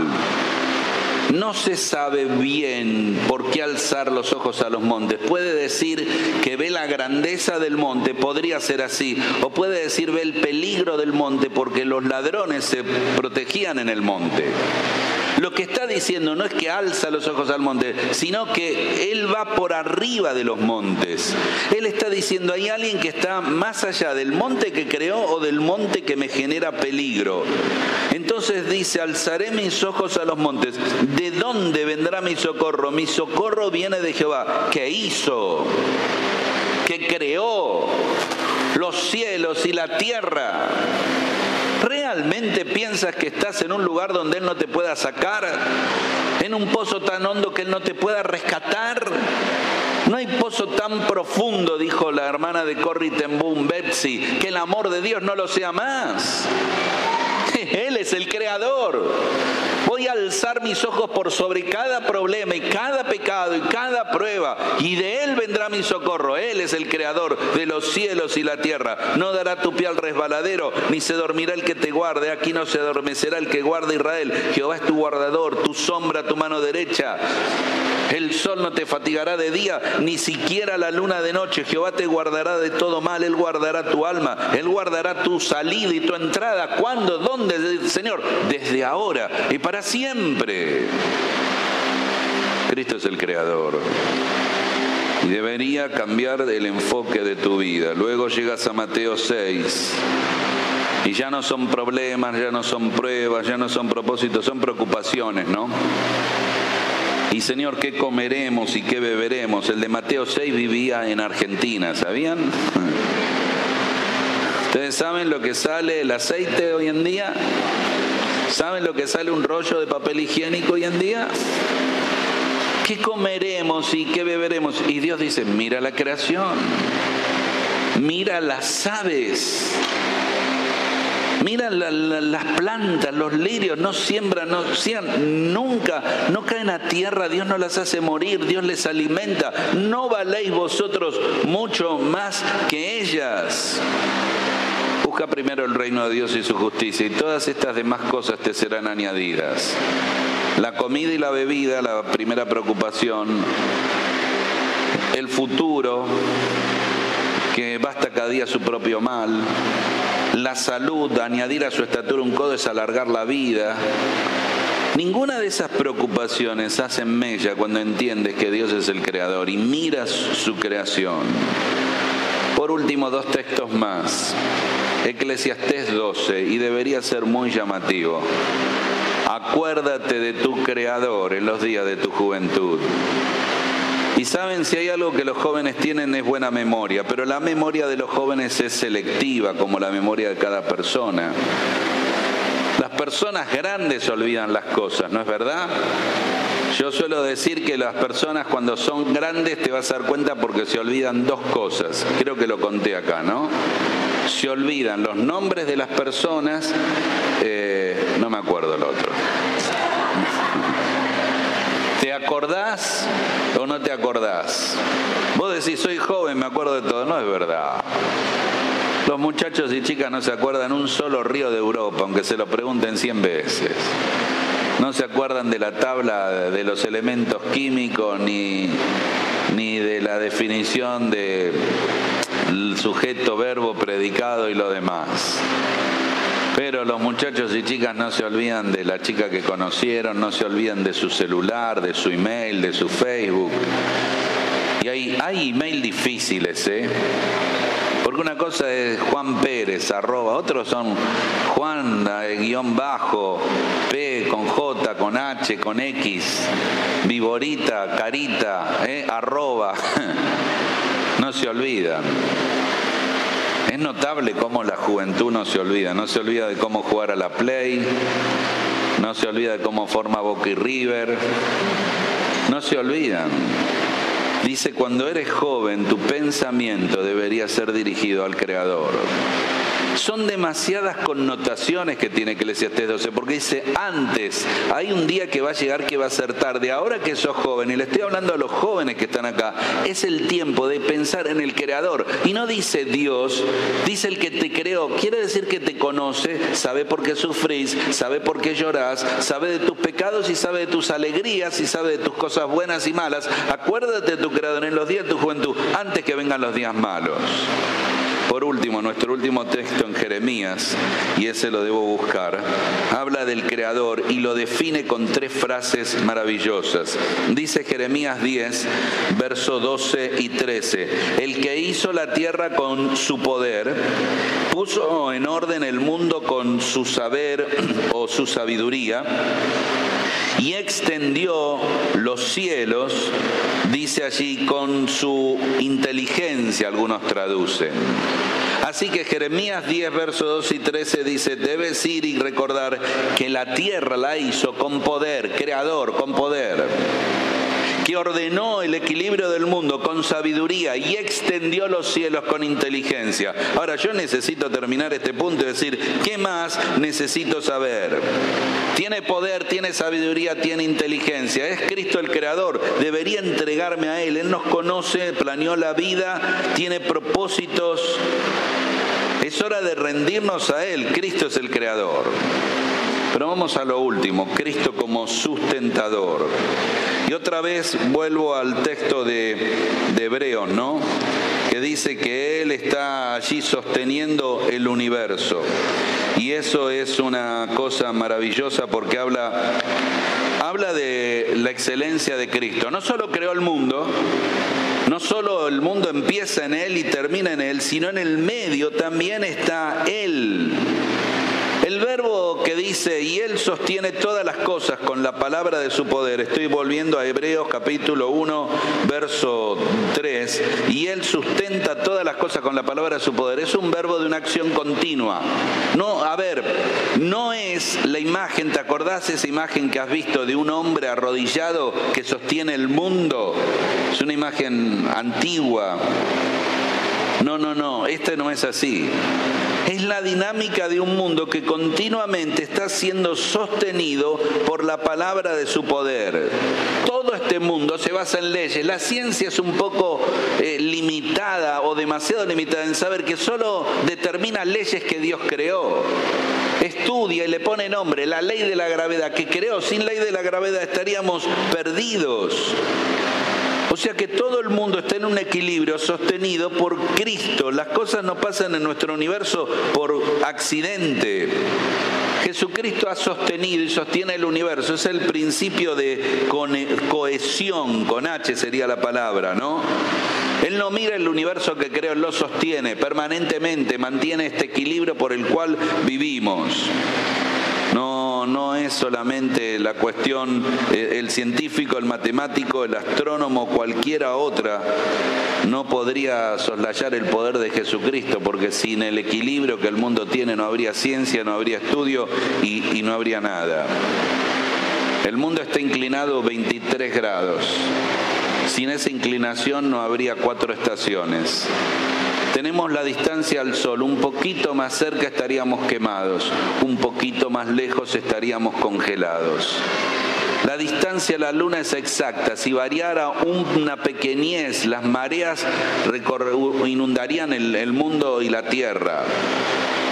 No se sabe bien por qué alzar los ojos a los montes. Puede decir que ve la grandeza del monte, podría ser así. O puede decir ve el peligro del monte porque los ladrones se protegían en el monte. Lo que está diciendo no es que alza los ojos al monte, sino que Él va por arriba de los montes. Él está diciendo, hay alguien que está más allá del monte que creó o del monte que me genera peligro. Entonces dice, alzaré mis ojos a los montes. ¿De dónde vendrá mi socorro? Mi socorro viene de Jehová, que hizo, que creó los cielos y la tierra. ¿Realmente piensas que estás en un lugar donde Él no te pueda sacar? ¿En un pozo tan hondo que Él no te pueda rescatar? No hay pozo tan profundo, dijo la hermana de Corrie ten Boom, Betsy, que el amor de Dios no lo sea más. Él es el creador. Voy a alzar mis ojos por sobre cada problema y cada pecado y cada prueba, y de Él vendrá mi socorro. Él es el creador de los cielos y la tierra. No dará tu pie al resbaladero, ni se dormirá el que te guarde. Aquí no se adormecerá el que guarda Israel. Jehová es tu guardador, tu sombra, tu mano derecha. El sol no te fatigará de día, ni siquiera la luna de noche. Jehová te guardará de todo mal. Él guardará tu alma. Él guardará tu salida y tu entrada. ¿Cuándo? ¿Dónde, Señor? Desde ahora y para siempre. Cristo es el creador. Y debería cambiar el enfoque de tu vida. Luego llegas a Mateo 6. Y ya no son problemas, ya no son pruebas, ya no son propósitos, son preocupaciones, ¿no? Y Señor, ¿qué comeremos y qué beberemos? El de Mateo 6 vivía en Argentina, ¿sabían? ¿Ustedes saben lo que sale el aceite hoy en día? ¿Saben lo que sale un rollo de papel higiénico hoy en día? ¿Qué comeremos y qué beberemos? Y Dios dice, mira la creación, mira las aves. Mira las plantas, los lirios, no siembran, no ciegan, nunca, no caen a tierra, Dios no las hace morir, Dios les alimenta. ¿No valéis vosotros mucho más que ellas? Busca primero el reino de Dios y su justicia, y todas estas demás cosas te serán añadidas. La comida y la bebida, la primera preocupación. El futuro, que basta cada día su propio mal. La salud, añadir a su estatura un codo es alargar la vida. Ninguna de esas preocupaciones hacen mella cuando entiendes que Dios es el creador y miras su creación. Por último, 2 textos más. Eclesiastés 12, y debería ser muy llamativo. Acuérdate de tu creador en los días de tu juventud. Y saben, si hay algo que los jóvenes tienen es buena memoria, pero la memoria de los jóvenes es selectiva, como la memoria de cada persona. Las personas grandes olvidan las cosas, ¿no es verdad? Yo suelo decir que las personas cuando son grandes te vas a dar cuenta porque se olvidan 2 cosas. Creo que lo conté acá, ¿no? Se olvidan los nombres de las personas, no me acuerdo el otro. ¿Te acordás o no te acordás? Vos decís, soy joven, me acuerdo de todo. No es verdad. Los muchachos y chicas no se acuerdan un solo río de Europa, aunque se lo pregunten 100 veces. no se acuerdan de la tabla de los elementos químicos ni de la definición del sujeto, verbo, predicado y lo demás. Pero los muchachos y chicas no se olvidan de la chica que conocieron, no se olvidan de su celular, de su email, de su Facebook. Y hay email difíciles, porque una cosa es Juan Pérez, @, otros son Juan, _ P, con J, con H, con X, Viborita, Carita, @. No se olvidan. Es notable cómo la juventud no se olvida de cómo jugar a la Play, no se olvida de cómo forma Boca y River, no se olvidan. Dice, cuando eres joven, tu pensamiento debería ser dirigido al Creador. Son demasiadas connotaciones que tiene Eclesiastés 12, porque dice, antes, hay un día que va a llegar que va a ser tarde. Ahora que sos joven, y le estoy hablando a los jóvenes que están acá, es el tiempo de pensar en el Creador. Y no dice Dios, dice el que te creó. Quiere decir que te conoce, sabe por qué sufrís, sabe por qué llorás, sabe de tus pecados y sabe de tus alegrías y sabe de tus cosas buenas y malas. Acuérdate de tu Creador en los días de tu juventud, antes que vengan los días malos. Por último, nuestro último texto en Jeremías, y ese lo debo buscar, habla del Creador y lo define con 3 frases maravillosas. Dice Jeremías 10, versos 12 y 13, el que hizo la tierra con su poder, puso en orden el mundo con su saber o su sabiduría, y extendió los cielos, dice allí, con su inteligencia, algunos traducen. Así que Jeremías 10, versos 2 y 13 dice, debes ir y recordar que la tierra la hizo con poder, Creador, con poder, que ordenó el equilibrio del mundo con sabiduría y extendió los cielos con inteligencia. Ahora, yo necesito terminar este punto y decir, ¿qué más necesito saber? Tiene poder, tiene sabiduría, tiene inteligencia. Es Cristo el Creador. Debería entregarme a Él. Él nos conoce, planeó la vida, tiene propósitos. Es hora de rendirnos a Él. Cristo es el Creador. Pero vamos a lo último, Cristo como sustentador. Y otra vez vuelvo al texto de Hebreos, ¿no? Que dice que Él está allí sosteniendo el universo. Y eso es una cosa maravillosa porque habla de la excelencia de Cristo. No solo creó el mundo, no solo el mundo empieza en Él y termina en Él, sino en el medio también está Él. El verbo que dice, y Él sostiene todas las cosas con la palabra de su poder. Estoy volviendo a Hebreos capítulo 1, verso 3. Y Él sustenta todas las cosas con la palabra de su poder. Es un verbo de una acción continua. No es la imagen, ¿te acordás esa imagen que has visto de un hombre arrodillado que sostiene el mundo? Es una imagen antigua. No, este no es así. Es la dinámica de un mundo que continuamente está siendo sostenido por la palabra de su poder. Todo este mundo se basa en leyes. La ciencia es un poco limitada o demasiado limitada en saber que solo determina leyes que Dios creó. Estudia y le pone nombre, la ley de la gravedad que creó. Sin ley de la gravedad estaríamos perdidos. O sea que todo el mundo está en un equilibrio sostenido por Cristo. Las cosas no pasan en nuestro universo por accidente. Jesucristo ha sostenido y sostiene el universo. Es el principio de cohesión, con H sería la palabra, ¿no? Él no mira el universo que creó, Él lo sostiene permanentemente, mantiene este equilibrio por el cual vivimos. No es solamente la cuestión, el científico, el matemático, el astrónomo, cualquiera otra, no podría soslayar el poder de Jesucristo, porque sin el equilibrio que el mundo tiene no habría ciencia, no habría estudio y no habría nada. El mundo está inclinado 23 grados. Sin esa inclinación no habría 4 estaciones. Tenemos la distancia al Sol, un poquito más cerca estaríamos quemados, un poquito más lejos estaríamos congelados. La distancia a la Luna es exacta, si variara una pequeñez, las mareas inundarían el mundo y la Tierra.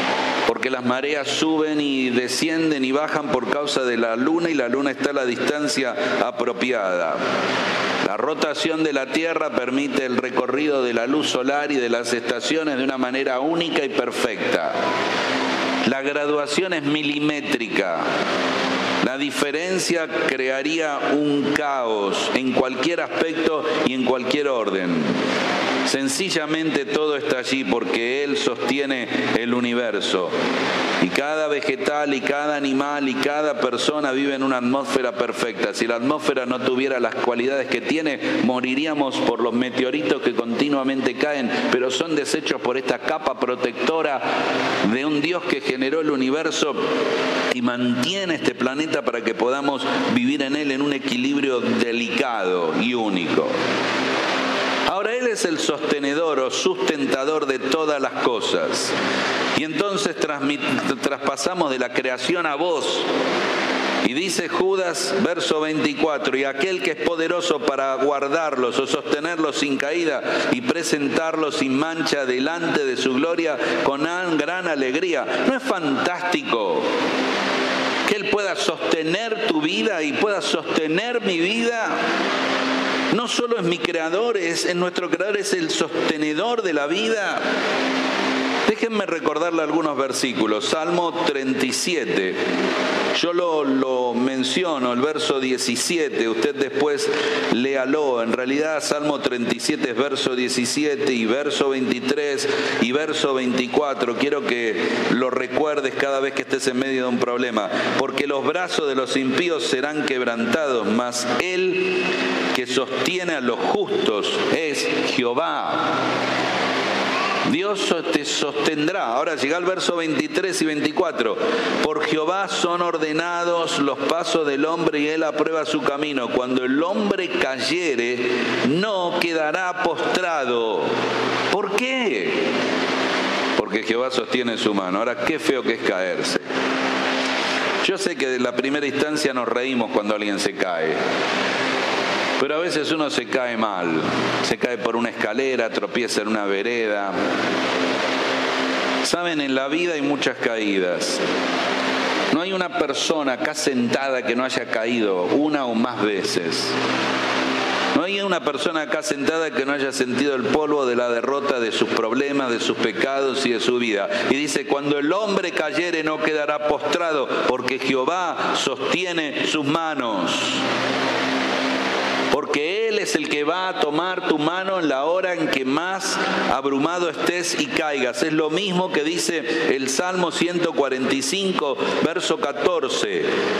porque las mareas suben y descienden y bajan por causa de la luna, y la luna está a la distancia apropiada. La rotación de la Tierra permite el recorrido de la luz solar y de las estaciones de una manera única y perfecta. La graduación es milimétrica. La diferencia crearía un caos en cualquier aspecto y en cualquier orden. Sencillamente todo está allí porque Él sostiene el universo. Y cada vegetal y cada animal y cada persona vive en una atmósfera perfecta. Si la atmósfera no tuviera las cualidades que tiene, moriríamos por los meteoritos que continuamente caen, pero son deshechos por esta capa protectora de un Dios que generó el universo y mantiene este planeta para que podamos vivir en él en un equilibrio delicado y único. Ahora Él es el sostenedor o sustentador de todas las cosas. Y entonces traspasamos de la creación a vos. Y dice Judas, verso 24, y aquel que es poderoso para guardarlos o sostenerlos sin caída y presentarlos sin mancha delante de su gloria con gran alegría. ¿No es fantástico que Él pueda sostener tu vida y pueda sostener mi vida? No solo es mi creador, es nuestro creador, es el sostenedor de la vida. Déjenme recordarle algunos versículos. Salmo 37. Yo lo menciono, el verso 17. Usted después léalo. En realidad, Salmo 37 es verso 17 y verso 23 y verso 24. Quiero que lo recuerdes cada vez que estés en medio de un problema. Porque los brazos de los impíos serán quebrantados, mas Él que sostiene a los justos es Jehová. Dios te sostendrá. Ahora llega el verso 23 y 24. Por Jehová son ordenados los pasos del hombre y Él aprueba su camino. Cuando el hombre cayere, no quedará postrado. ¿Por qué? Porque Jehová sostiene su mano. Ahora, qué feo que es caerse. Yo sé que de la primera instancia nos reímos cuando alguien se cae. Pero a veces uno se cae mal, se cae por una escalera, tropieza en una vereda. Saben, en la vida hay muchas caídas. No hay una persona acá sentada que no haya caído una o más veces. No hay una persona acá sentada que no haya sentido el polvo de la derrota de sus problemas, de sus pecados y de su vida. Y dice, cuando el hombre cayere no quedará postrado, porque Jehová sostiene sus manos. Porque Él es el que va a tomar tu mano en la hora en que más abrumado estés y caigas. Es lo mismo que dice el Salmo 145, verso 14.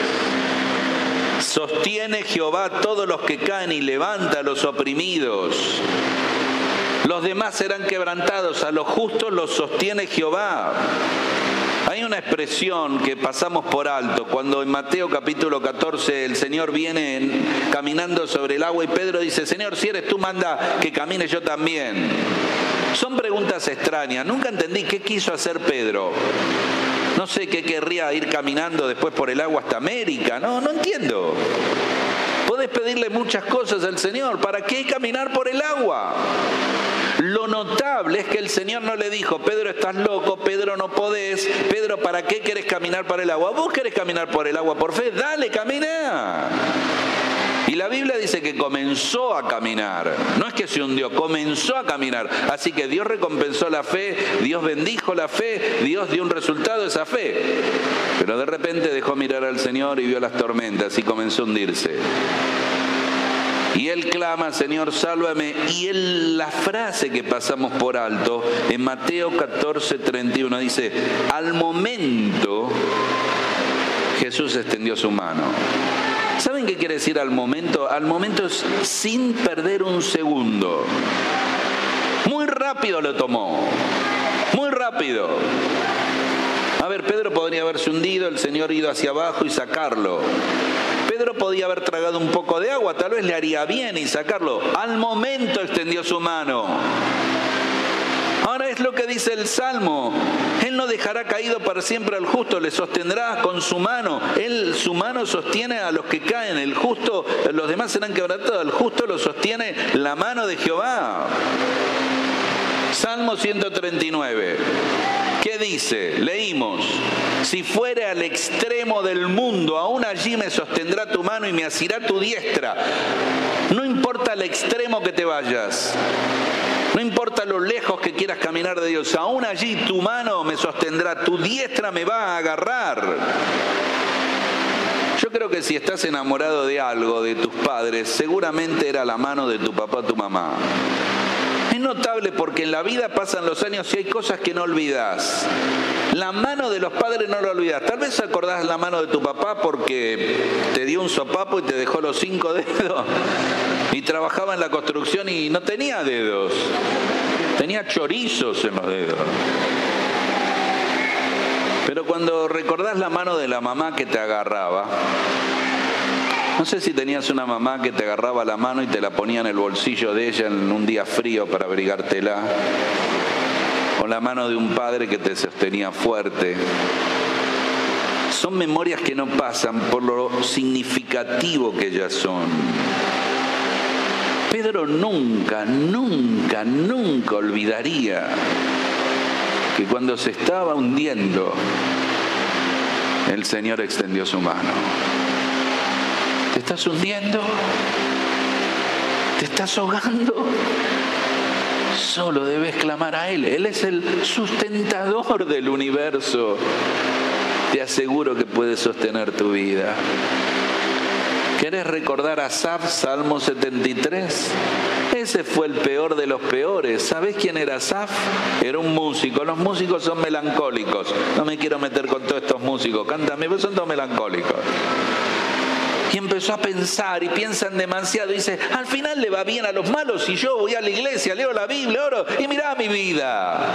Sostiene Jehová a todos los que caen y levanta a los oprimidos. Los demás serán quebrantados, a los justos los sostiene Jehová. Hay una expresión que pasamos por alto cuando en Mateo capítulo 14 el Señor viene caminando sobre el agua y Pedro dice, Señor, si eres tú, manda que camine yo también. Son preguntas extrañas. Nunca entendí qué quiso hacer Pedro. No sé qué querría ir caminando después por el agua hasta América. No entiendo. Podés pedirle muchas cosas al Señor. ¿Para qué caminar por el agua? Lo notable es que el Señor no le dijo, Pedro, estás loco, Pedro, no podés, Pedro, ¿para qué querés caminar por el agua? ¿Vos querés caminar por el agua por fe? Dale, camina. Y la Biblia dice que comenzó a caminar. No es que se hundió, comenzó a caminar. Así que Dios recompensó la fe, Dios bendijo la fe, Dios dio un resultado de esa fe. Pero de repente dejó mirar al Señor y vio las tormentas y comenzó a hundirse. Y él clama, Señor, sálvame. Y la frase que pasamos por alto, en Mateo 14:31, dice, al momento Jesús extendió su mano. ¿Saben qué quiere decir al momento? Al momento es sin perder un segundo. Muy rápido lo tomó. Muy rápido. A ver, Pedro podría haberse hundido, el Señor ido hacia abajo y sacarlo. Pedro podía haber tragado un poco de agua, tal vez le haría bien y sacarlo. Al momento extendió su mano. Ahora es lo que dice el Salmo. Él no dejará caído para siempre al justo, le sostendrá con su mano. Él, su mano sostiene a los que caen. El justo, los demás serán quebrantados. El justo lo sostiene la mano de Jehová. Salmo 139. ¿Qué dice? Leímos: si fuere al extremo del mundo, aún allí me sostendrá tu mano y me asirá tu diestra. No importa el extremo que te vayas, no importa lo lejos que quieras caminar de Dios, aún allí tu mano me sostendrá, tu diestra me va a agarrar. Yo creo que si estás enamorado de algo, de tus padres, seguramente era la mano de tu papá o tu mamá. Es notable porque en la vida pasan los años y hay cosas que no olvidas. La mano de los padres no la olvidas. Tal vez acordás la mano de tu papá porque te dio un sopapo y te dejó los 5 dedos. Y trabajaba en la construcción y no tenía dedos. Tenía chorizos en los dedos. Pero cuando recordás la mano de la mamá que te agarraba, no sé si tenías una mamá que te agarraba la mano y te la ponía en el bolsillo de ella en un día frío para abrigártela, o la mano de un padre que te sostenía fuerte. Son memorias que no pasan por lo significativo que ellas son. Pedro nunca olvidaría que cuando se estaba hundiendo, el Señor extendió su mano. ¿Te estás hundiendo? ¿Te estás ahogando? Solo debes clamar a Él. Él es el sustentador del universo. Te aseguro que puede sostener tu vida. ¿Querés recordar a Asaf, Salmo 73? Ese fue el peor de los peores. ¿Sabés quién era Asaf? Era un músico. Los músicos son melancólicos. No me quiero meter con todos estos músicos. Cántame, pero son todos melancólicos. Y empezó a pensar y piensan demasiado. Y dice, al final le va bien a los malos y yo voy a la iglesia, leo la Biblia, oro y mirá mi vida.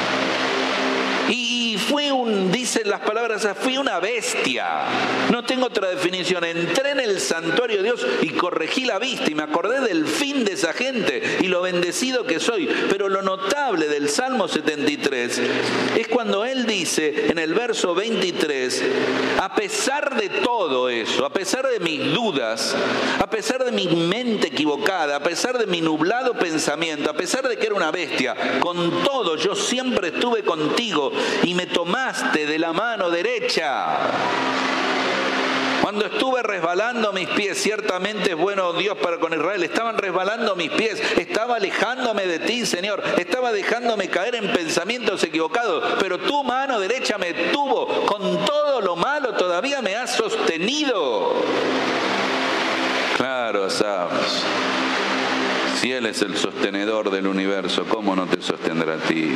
Y dicen las palabras, fui una bestia. No tengo otra definición. Entré en el santuario de Dios y corregí la vista y me acordé del fin de esa gente y lo bendecido que soy. Pero lo notable del Salmo 73 es cuando él dice en el verso 23, a pesar de todo eso, a pesar de mis dudas, a pesar de mi mente equivocada, a pesar de mi nublado pensamiento, a pesar de que era una bestia, con todo yo siempre estuve contigo y me tomaste de la mano derecha. Cuando estuve resbalando mis pies, ciertamente es bueno Dios para con Israel, estaban resbalando mis pies, estaba alejándome de ti, Señor, estaba dejándome caer en pensamientos equivocados, pero tu mano derecha me tuvo, con todo lo malo todavía me has sostenido. Claro, sabes, si Él es el sostenedor del universo, ¿cómo no te sostendrá a ti?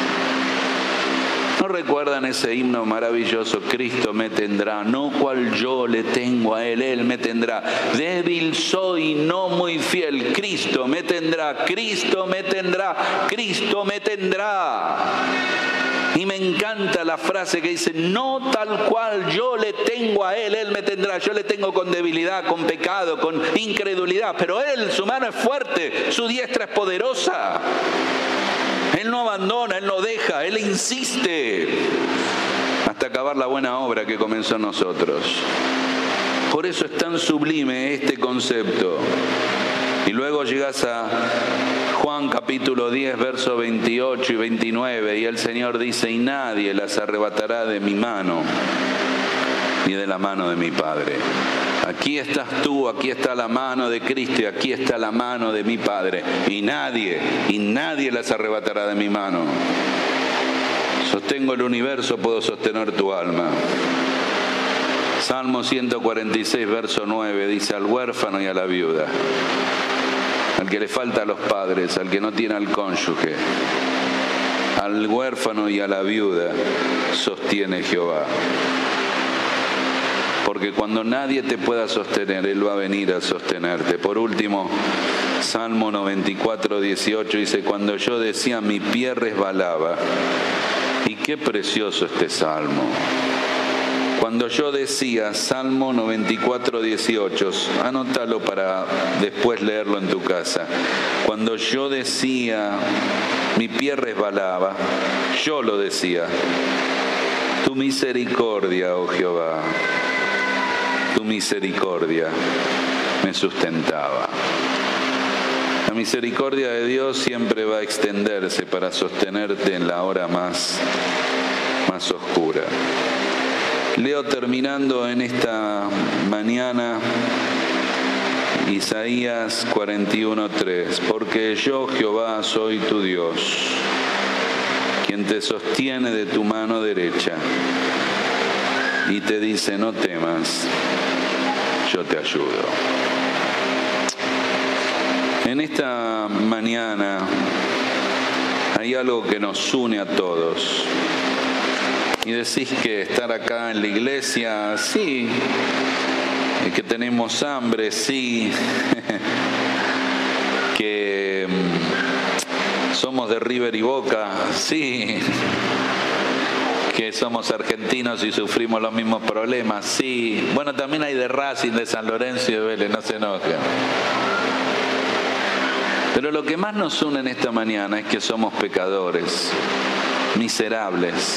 ¿No recuerdan ese himno maravilloso? Cristo me tendrá, no cual yo le tengo a Él, Él me tendrá. Débil soy, no muy fiel, Cristo me tendrá, Cristo me tendrá, Cristo me tendrá. Y me encanta la frase que dice, no tal cual yo le tengo a Él, Él me tendrá. Yo le tengo con debilidad, con pecado, con incredulidad, pero Él, su mano es fuerte, su diestra es poderosa. Él no abandona, Él no deja, Él insiste hasta acabar la buena obra que comenzó en nosotros. Por eso es tan sublime este concepto. Y luego llegas a Juan capítulo 10, versos 28 y 29, y el Señor dice, y nadie las arrebatará de mi mano, ni de la mano de mi Padre. Aquí estás tú, aquí está la mano de Cristo y aquí está la mano de mi Padre. Y nadie las arrebatará de mi mano. Sostengo el universo, puedo sostener tu alma. Salmo 146, verso 9, dice, al huérfano y a la viuda, al que le falta a los padres, al que no tiene al cónyuge, al huérfano y a la viuda, sostiene Jehová. Porque cuando nadie te pueda sostener, Él va a venir a sostenerte. Por último, Salmo 94, 18 dice, cuando yo decía mi pie resbalaba. Y qué precioso este salmo. Cuando yo decía, Salmo 94, 18, anótalo para después leerlo en tu casa. Cuando yo decía, mi pie resbalaba, yo lo decía. Tu misericordia, oh Jehová, tu misericordia me sustentaba. La misericordia de Dios siempre va a extenderse para sostenerte en la hora más oscura. Leo terminando en esta mañana Isaías 41:3. Porque yo, Jehová, soy tu Dios, quien te sostiene de tu mano derecha y te dice: no temas, yo te ayudo. En esta mañana hay algo que nos une a todos. Y decís que estar acá en la iglesia, sí. Que tenemos hambre, sí. Que somos de River y Boca, sí. Que somos argentinos y sufrimos los mismos problemas, sí. Bueno, también hay de Racing, de San Lorenzo y de Vélez, no se enojen. Pero lo que más nos une en esta mañana es que somos pecadores, miserables.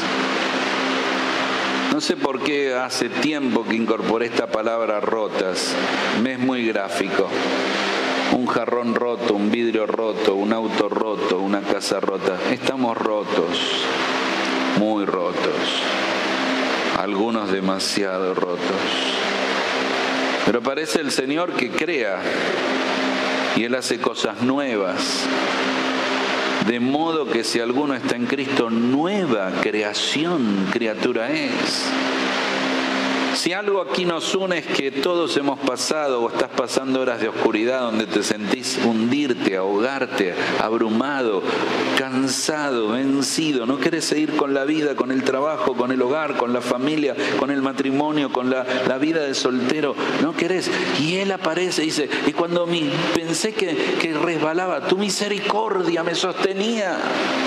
No sé por qué hace tiempo que incorporé esta palabra rotas. Me es muy gráfico. Un jarrón roto, un vidrio roto, un auto roto, una casa rota. Estamos rotos, muy rotos. Algunos demasiado rotos. Pero parece el Señor que crea y Él hace cosas nuevas. De modo que si alguno está en Cristo, nueva creación, criatura es. Si algo aquí nos une es que todos hemos pasado o estás pasando horas de oscuridad donde te sentís hundirte, ahogarte, abrumado, cansado, vencido. No querés seguir con la vida, con el trabajo, con el hogar, con la familia, con el matrimonio, con la vida de soltero. No querés. Y Él aparece y dice, y cuando pensé que resbalaba, tu misericordia me sostenía.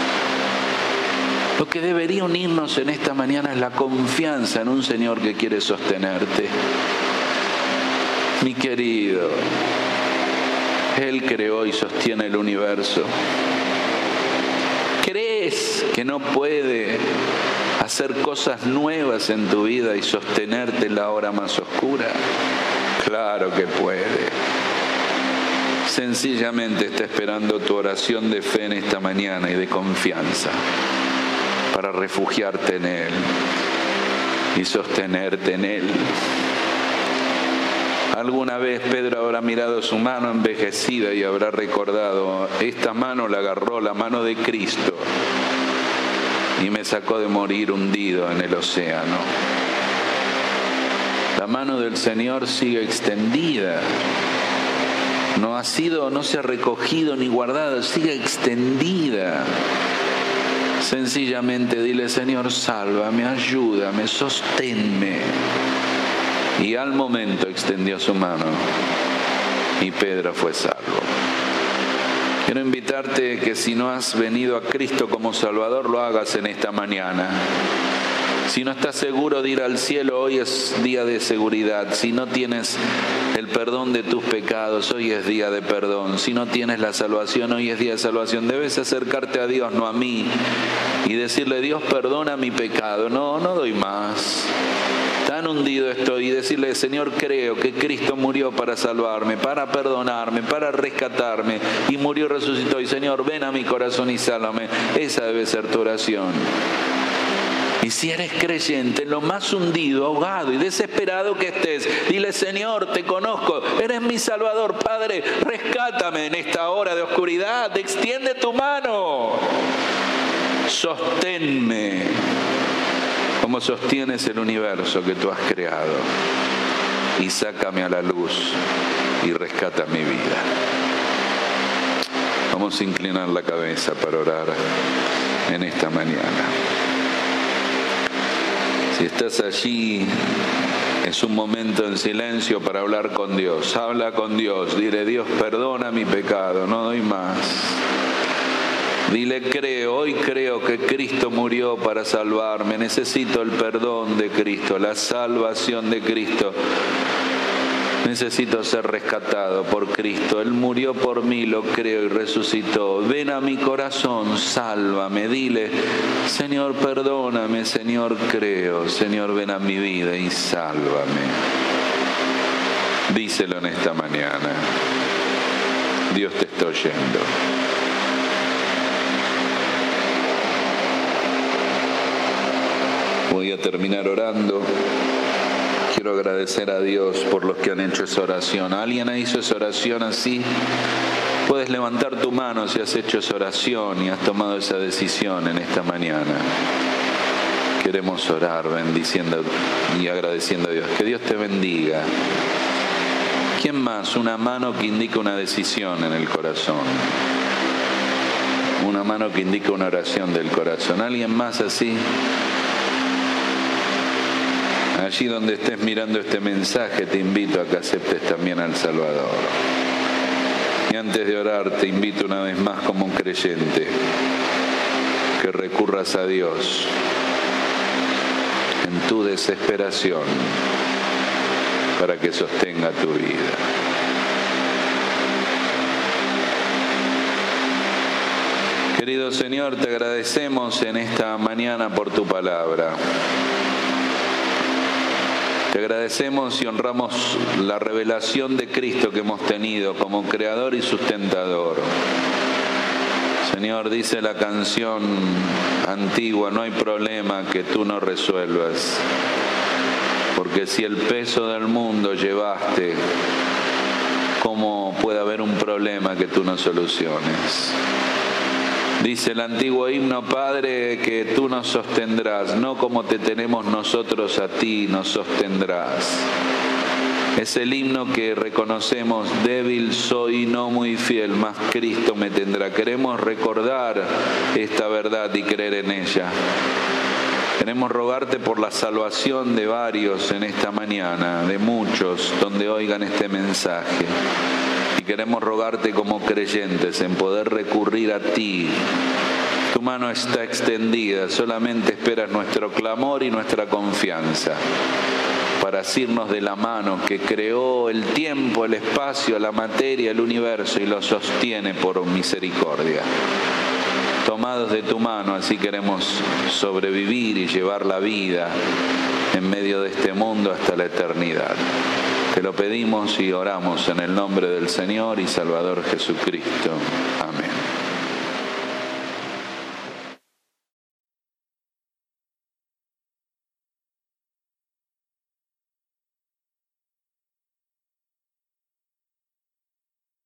Lo que debería unirnos en esta mañana es la confianza en un Señor que quiere sostenerte. Mi querido, Él creó y sostiene el universo. ¿Crees que no puede hacer cosas nuevas en tu vida y sostenerte en la hora más oscura? Claro que puede. Sencillamente está esperando tu oración de fe en esta mañana y de confianza, para refugiarte en Él y sostenerte en Él. Alguna vez Pedro habrá mirado su mano envejecida y habrá recordado, esta mano la agarró la mano de Cristo y me sacó de morir hundido en el océano. La mano del Señor sigue extendida. No se ha recogido ni guardado, sigue extendida. Sencillamente dile, Señor, sálvame, ayúdame, sosténme. Y al momento extendió su mano y Pedro fue salvo. Quiero invitarte que si no has venido a Cristo como Salvador, lo hagas en esta mañana. Si no estás seguro de ir al cielo, hoy es día de seguridad. Si no tienes el perdón de tus pecados, hoy es día de perdón. Si no tienes la salvación, hoy es día de salvación. Debes acercarte a Dios, no a mí, y decirle, Dios, perdona mi pecado. No doy más. Tan hundido estoy. Y decirle, Señor, creo que Cristo murió para salvarme, para perdonarme, para rescatarme. Y murió y resucitó. Y Señor, ven a mi corazón y sálvame. Esa debe ser tu oración. Y si eres creyente, en lo más hundido, ahogado y desesperado que estés, dile, Señor, te conozco, eres mi Salvador, Padre, rescátame en esta hora de oscuridad, extiende tu mano, sosténme, como sostienes el universo que tú has creado, y sácame a la luz y rescata mi vida. Vamos a inclinar la cabeza para orar en esta mañana. Si estás allí, es un momento en silencio para hablar con Dios. Habla con Dios. Dile, Dios, perdona mi pecado, no doy más. Dile, hoy creo que Cristo murió para salvarme. Necesito el perdón de Cristo, la salvación de Cristo. Necesito ser rescatado por Cristo. Él murió por mí, lo creo y resucitó. Ven a mi corazón, sálvame. Dile, Señor, perdóname, Señor, creo. Señor, ven a mi vida y sálvame. Díselo en esta mañana. Dios te está oyendo. Voy a terminar orando. Quiero agradecer a Dios por los que han hecho esa oración. ¿Alguien hizo esa oración así? Puedes levantar tu mano si has hecho esa oración y has tomado esa decisión en esta mañana. Queremos orar bendiciendo y agradeciendo a Dios. Que Dios te bendiga. ¿Quién más? Una mano que indica una decisión en el corazón. Una mano que indica una oración del corazón. ¿Alguien más así? Allí donde estés mirando este mensaje, te invito a que aceptes también al Salvador. Y antes de orar, te invito una vez más como un creyente que recurras a Dios en tu desesperación para que sostenga tu vida. Querido Señor, te agradecemos en esta mañana por tu palabra. Te agradecemos y honramos la revelación de Cristo que hemos tenido como creador y sustentador. Señor, dice la canción antigua, no hay problema que tú no resuelvas, porque si el peso del mundo llevaste, ¿cómo puede haber un problema que tú no soluciones? Dice el antiguo himno, Padre, que tú nos sostendrás, no como te tenemos nosotros a ti, nos sostendrás. Es el himno que reconocemos, débil soy, no muy fiel, mas Cristo me tendrá. Queremos recordar esta verdad y creer en ella. Queremos rogarte por la salvación de varios en esta mañana, de muchos, donde oigan este mensaje. Y queremos rogarte como creyentes en poder recurrir a ti. Tu mano está extendida, solamente esperas nuestro clamor y nuestra confianza para asirnos de la mano que creó el tiempo, el espacio, la materia, el universo y lo sostiene por misericordia. Tomados de tu mano, así queremos sobrevivir y llevar la vida en medio de este mundo hasta la eternidad. Te lo pedimos y oramos en el nombre del Señor y Salvador Jesucristo.